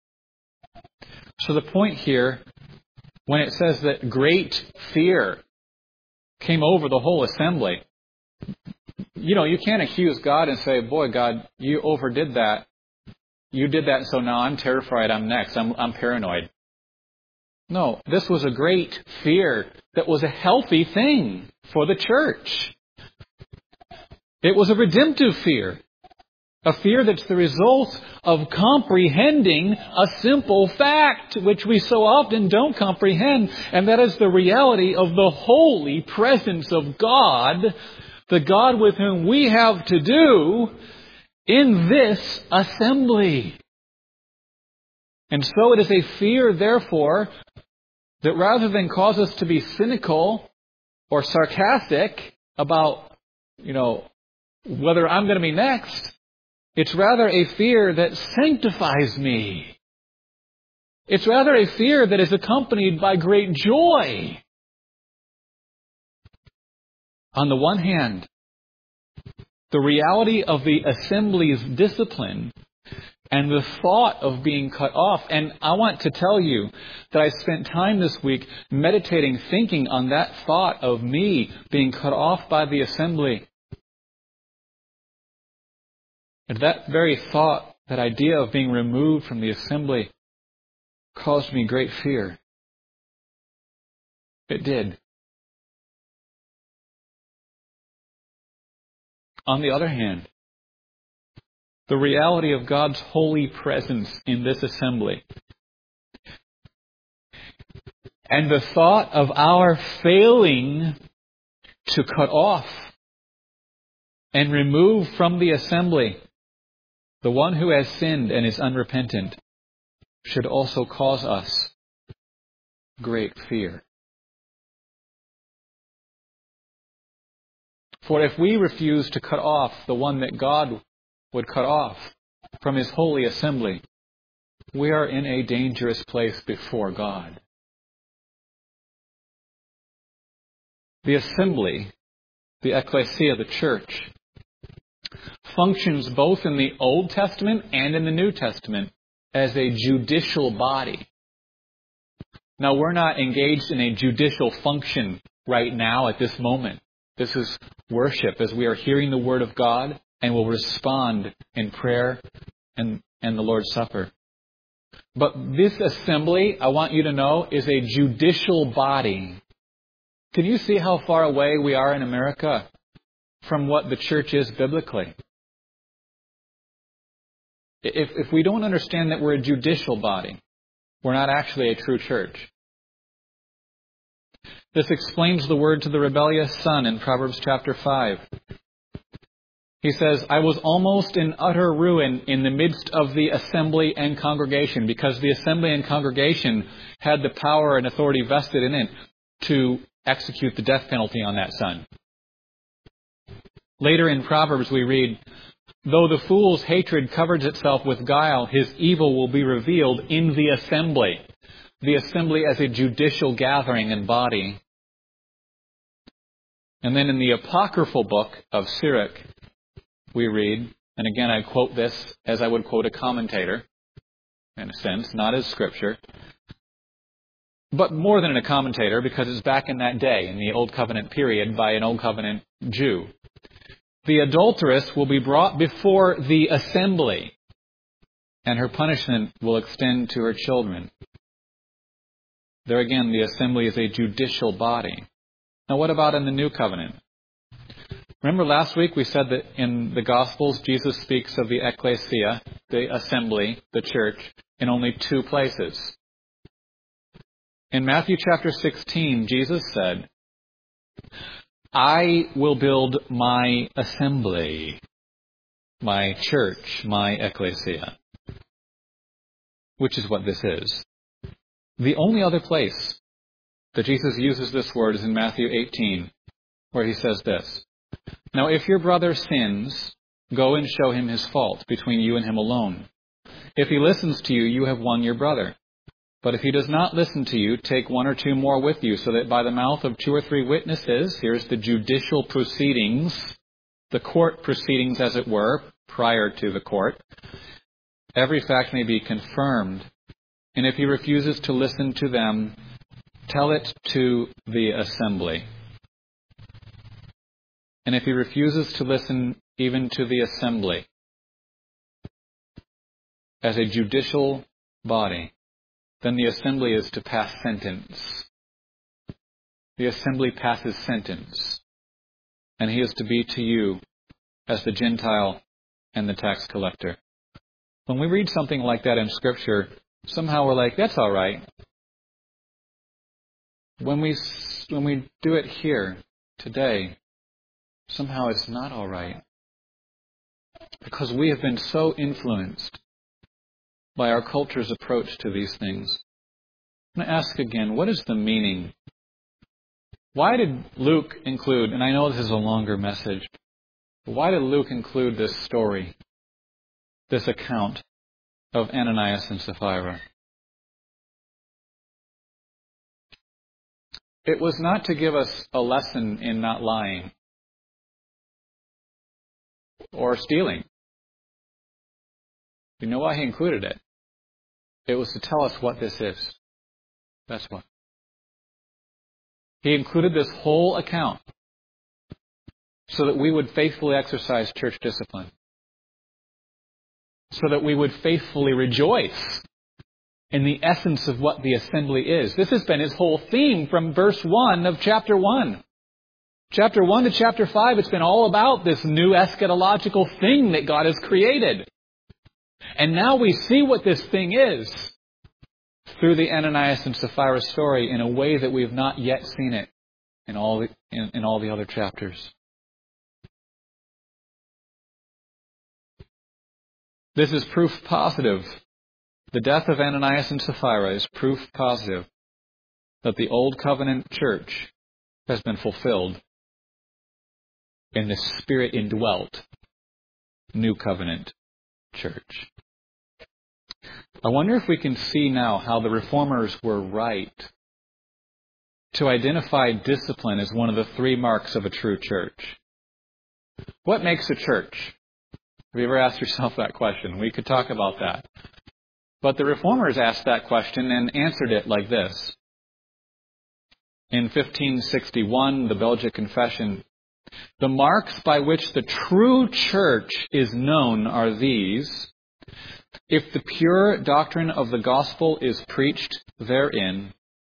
So the point here, when it says that great fear came over the whole assembly, you know, you can't accuse God and say, boy, God, you overdid that. You did that, so now I'm terrified, I'm next, I'm, I'm paranoid. No, this was a great fear that was a healthy thing for the church. It was a redemptive fear. A fear that's the result of comprehending a simple fact, which we so often don't comprehend, and that is the reality of the holy presence of God, the God with whom we have to do in this assembly. And so it is a fear, therefore, that rather than cause us to be cynical or sarcastic about, you know, whether I'm going to be next, it's rather a fear that sanctifies me. It's rather a fear that is accompanied by great joy. On the one hand, the reality of the assembly's discipline and the thought of being cut off. And I want to tell you that I spent time this week meditating, thinking on that thought of me being cut off by the assembly. And that very thought, that idea of being removed from the assembly, caused me great fear. It did. On the other hand, the reality of God's holy presence in this assembly and the thought of our failing to cut off and remove from the assembly the one who has sinned and is unrepentant should also cause us great fear. For if we refuse to cut off the one that God would cut off from His holy assembly, we are in a dangerous place before God. The assembly, the ecclesia, the church, functions both in the Old Testament and in the New Testament as a judicial body. Now, we're not engaged in a judicial function right now at this moment. This is worship as we are hearing the Word of God and will respond in prayer and, and the Lord's Supper. But this assembly, I want you to know, is a judicial body. Can you see how far away we are in America from what the church is biblically? If, if we don't understand that we're a judicial body, we're not actually a true church. This explains the word to the rebellious son in Proverbs chapter five. He says, I was almost in utter ruin in the midst of the assembly and congregation, because the assembly and congregation had the power and authority vested in it to execute the death penalty on that son. Later in Proverbs we read, Though the fool's hatred covers itself with guile, his evil will be revealed in the assembly. The assembly as a judicial gathering and body. And then in the apocryphal book of Sirach, we read, and again I quote this as I would quote a commentator, in a sense, not as scripture, but more than a commentator because it's back in that day, in the Old Covenant period, by an Old Covenant Jew. The adulteress will be brought before the assembly, and her punishment will extend to her children. There again, the assembly is a judicial body. Now what about in the New Covenant? Remember last week we said that in the Gospels Jesus speaks of the ecclesia, the assembly, the church, in only two places. In Matthew chapter sixteen, Jesus said, I will build my assembly, my church, my ecclesia, which is what this is. The only other place that Jesus uses this word is in Matthew eighteen, where he says this, Now if your brother sins, go and show him his fault between you and him alone. If he listens to you, you have won your brother. But if he does not listen to you, take one or two more with you, so that by the mouth of two or three witnesses, here's the judicial proceedings, the court proceedings as it were, prior to the court, every fact may be confirmed. And if he refuses to listen to them, tell it to the assembly. And if he refuses to listen even to the assembly, as a judicial body, then the assembly is to pass sentence. The assembly passes sentence. And he is to be to you as the Gentile and the tax collector. When we read something like that in Scripture, somehow we're like, that's all right. When we, when we do it here, today, somehow it's not all right. Because we have been so influenced by our culture's approach to these things. I'm going to ask again, what is the meaning? Why did Luke include, and I know this is a longer message, but why did Luke include this story, this account of Ananias and Sapphira? It was not to give us a lesson in not lying or stealing. You know why he included it? It was to tell us what this is. That's why. He included this whole account so that we would faithfully exercise church discipline. So that we would faithfully rejoice in the essence of what the assembly is. This has been his whole theme from verse one of chapter one. Chapter one to chapter five, it's been all about this new eschatological thing that God has created. And now we see what this thing is through the Ananias and Sapphira story in a way that we have not yet seen it in all the, in, in all the other chapters. This is proof positive. The death of Ananias and Sapphira is proof positive that the Old Covenant church has been fulfilled in the Spirit-indwelt New Covenant church. I wonder if we can see now how the Reformers were right to identify discipline as one of the three marks of a true church. What makes a church? Have you ever asked yourself that question? We could talk about that. But the Reformers asked that question and answered it like this. In fifteen sixty-one, the Belgic Confession, the marks by which the true church is known are these. If the pure doctrine of the gospel is preached therein,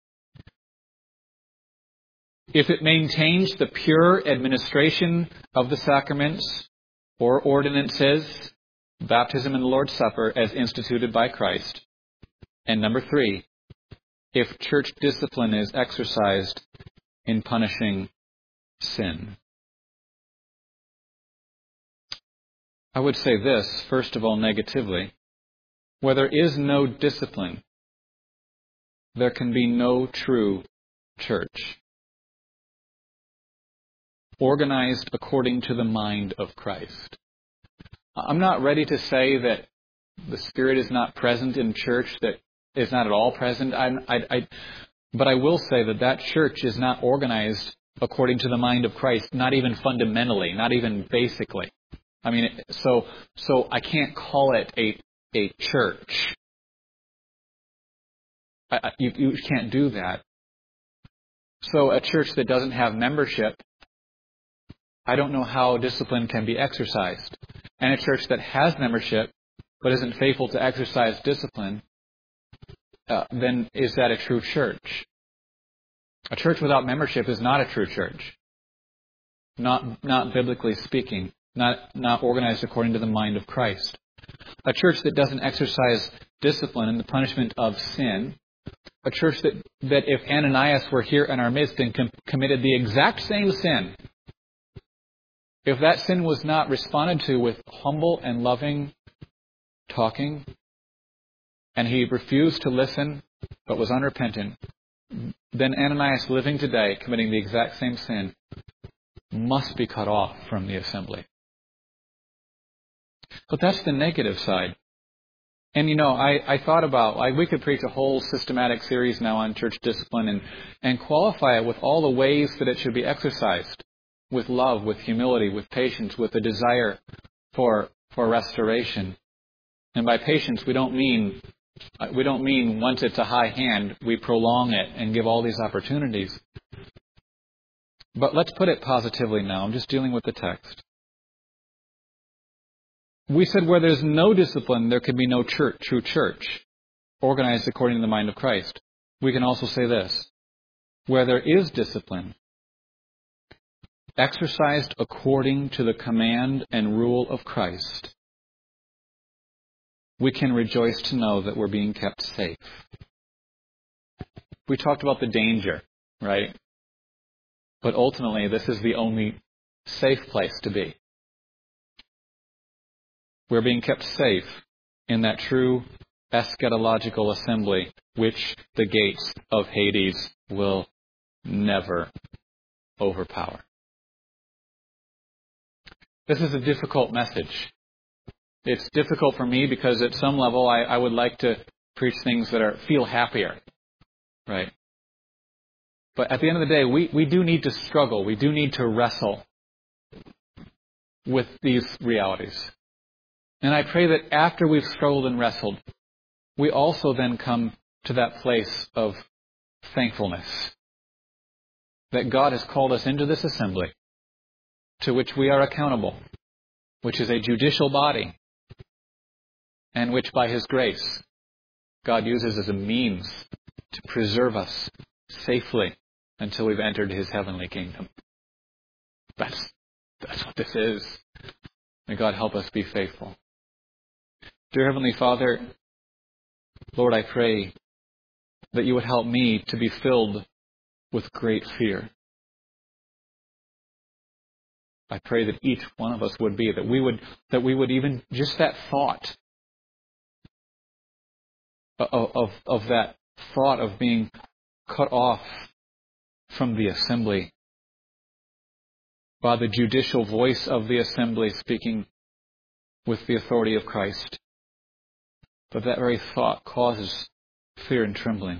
if it maintains the pure administration of the sacraments or ordinances, baptism and the Lord's Supper as instituted by Christ, and number three, if church discipline is exercised in punishing sin. I would say this, first of all, negatively. Where there is no discipline, there can be no true church, organized according to the mind of Christ. I'm not ready to say that the Spirit is not present in church, that is not at all present. I'm, I, I, but I will say that that church is not organized according to the mind of Christ, not even fundamentally, not even basically. I mean, so so I can't call it a a church. I, I, you, you can't do that. So a church that doesn't have membership, I don't know how discipline can be exercised. And a church that has membership but isn't faithful to exercise discipline, uh, then is that a true church? A church without membership is not a true church. Not not biblically speaking. Not not organized according to the mind of Christ. A church that doesn't exercise discipline and the punishment of sin. A church that, that if Ananias were here in our midst and com- committed the exact same sin, if that sin was not responded to with humble and loving talking, and he refused to listen but was unrepentant, then Ananias living today, committing the exact same sin, must be cut off from the assembly. But that's the negative side. And you know, I, I thought about, like, we could preach a whole systematic series now on church discipline and, and qualify it with all the ways that it should be exercised. With love, with humility, with patience, with a desire for for restoration. And by patience, we don't mean we don't mean once it's a high hand, we prolong it and give all these opportunities. But let's put it positively now. I'm just dealing with the text. We said where there's no discipline, there can be no church, true church, organized according to the mind of Christ. We can also say this. Where there is discipline, exercised according to the command and rule of Christ, we can rejoice to know that we're being kept safe. We talked about the danger, right? But ultimately, this is the only safe place to be. We're being kept safe in that true eschatological assembly, which the gates of Hades will never overpower. This is a difficult message. It's difficult for me because at some level I, I would like to preach things that are feel happier, right? But at the end of the day, we, we do need to struggle. We do need to wrestle with these realities. And I pray that after we've struggled and wrestled, we also then come to that place of thankfulness. That God has called us into this assembly, to which we are accountable, which is a judicial body, and which by His grace, God uses as a means to preserve us safely until we've entered His heavenly kingdom. That's, that's what this is. May God help us be faithful. Dear Heavenly Father, Lord, I pray that you would help me to be filled with great fear. I pray that each one of us would be, that we would, that we would even, just that thought of, of, of that thought of being cut off from the assembly by the judicial voice of the assembly speaking with the authority of Christ. But that very thought causes fear and trembling.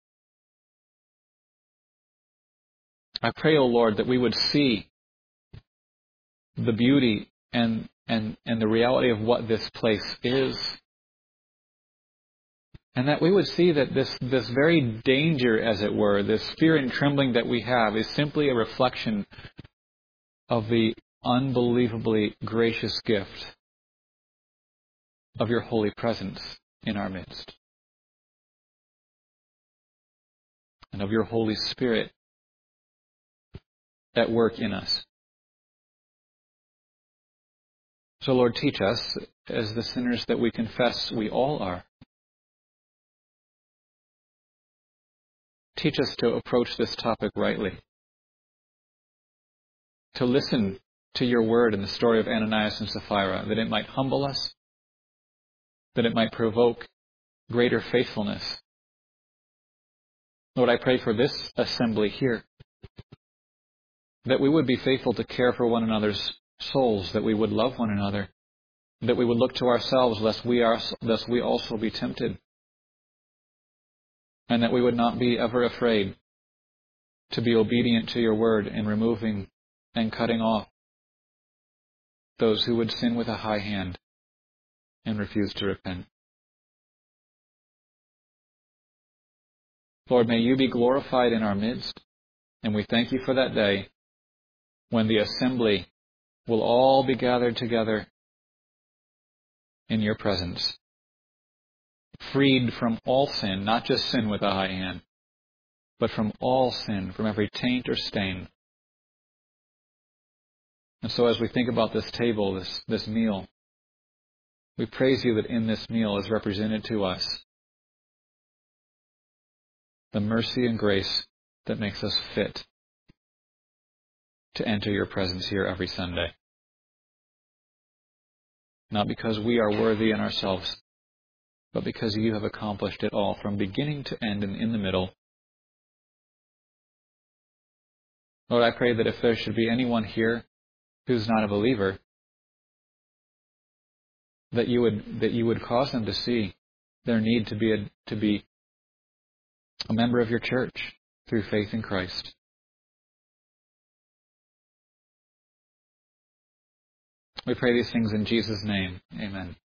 I pray, O Lord, that we would see the beauty and, and, and the reality of what this place is. And that we would see that this, this very danger, as it were, this fear and trembling that we have is simply a reflection of the unbelievably gracious gift of your holy presence in our midst. And of your Holy Spirit at work in us. So, Lord, teach us, as the sinners that we confess we all are. Teach us to approach this topic rightly. To listen to your word in the story of Ananias and Sapphira, that it might humble us, that it might provoke greater faithfulness. Lord, I pray for this assembly here, that we would be faithful to care for one another's souls, that we would love one another, that we would look to ourselves lest we, are, lest we also be tempted, and that we would not be ever afraid to be obedient to your word in removing and cutting off those who would sin with a high hand and refuse to repent. Lord, may you be glorified in our midst, and we thank you for that day when the assembly will all be gathered together in your presence, freed from all sin, not just sin with a high hand, but from all sin, from every taint or stain. And so as we think about this table, this, this meal, we praise you that in this meal is represented to us the mercy and grace that makes us fit to enter your presence here every Sunday. Not because we are worthy in ourselves, but because you have accomplished it all from beginning to end and in the middle. Lord, I pray that if there should be anyone here who's not a believer, that you would that you would cause them to see their need to be a, to be a member of your church through faith in Christ. We pray these things in Jesus' name. Amen.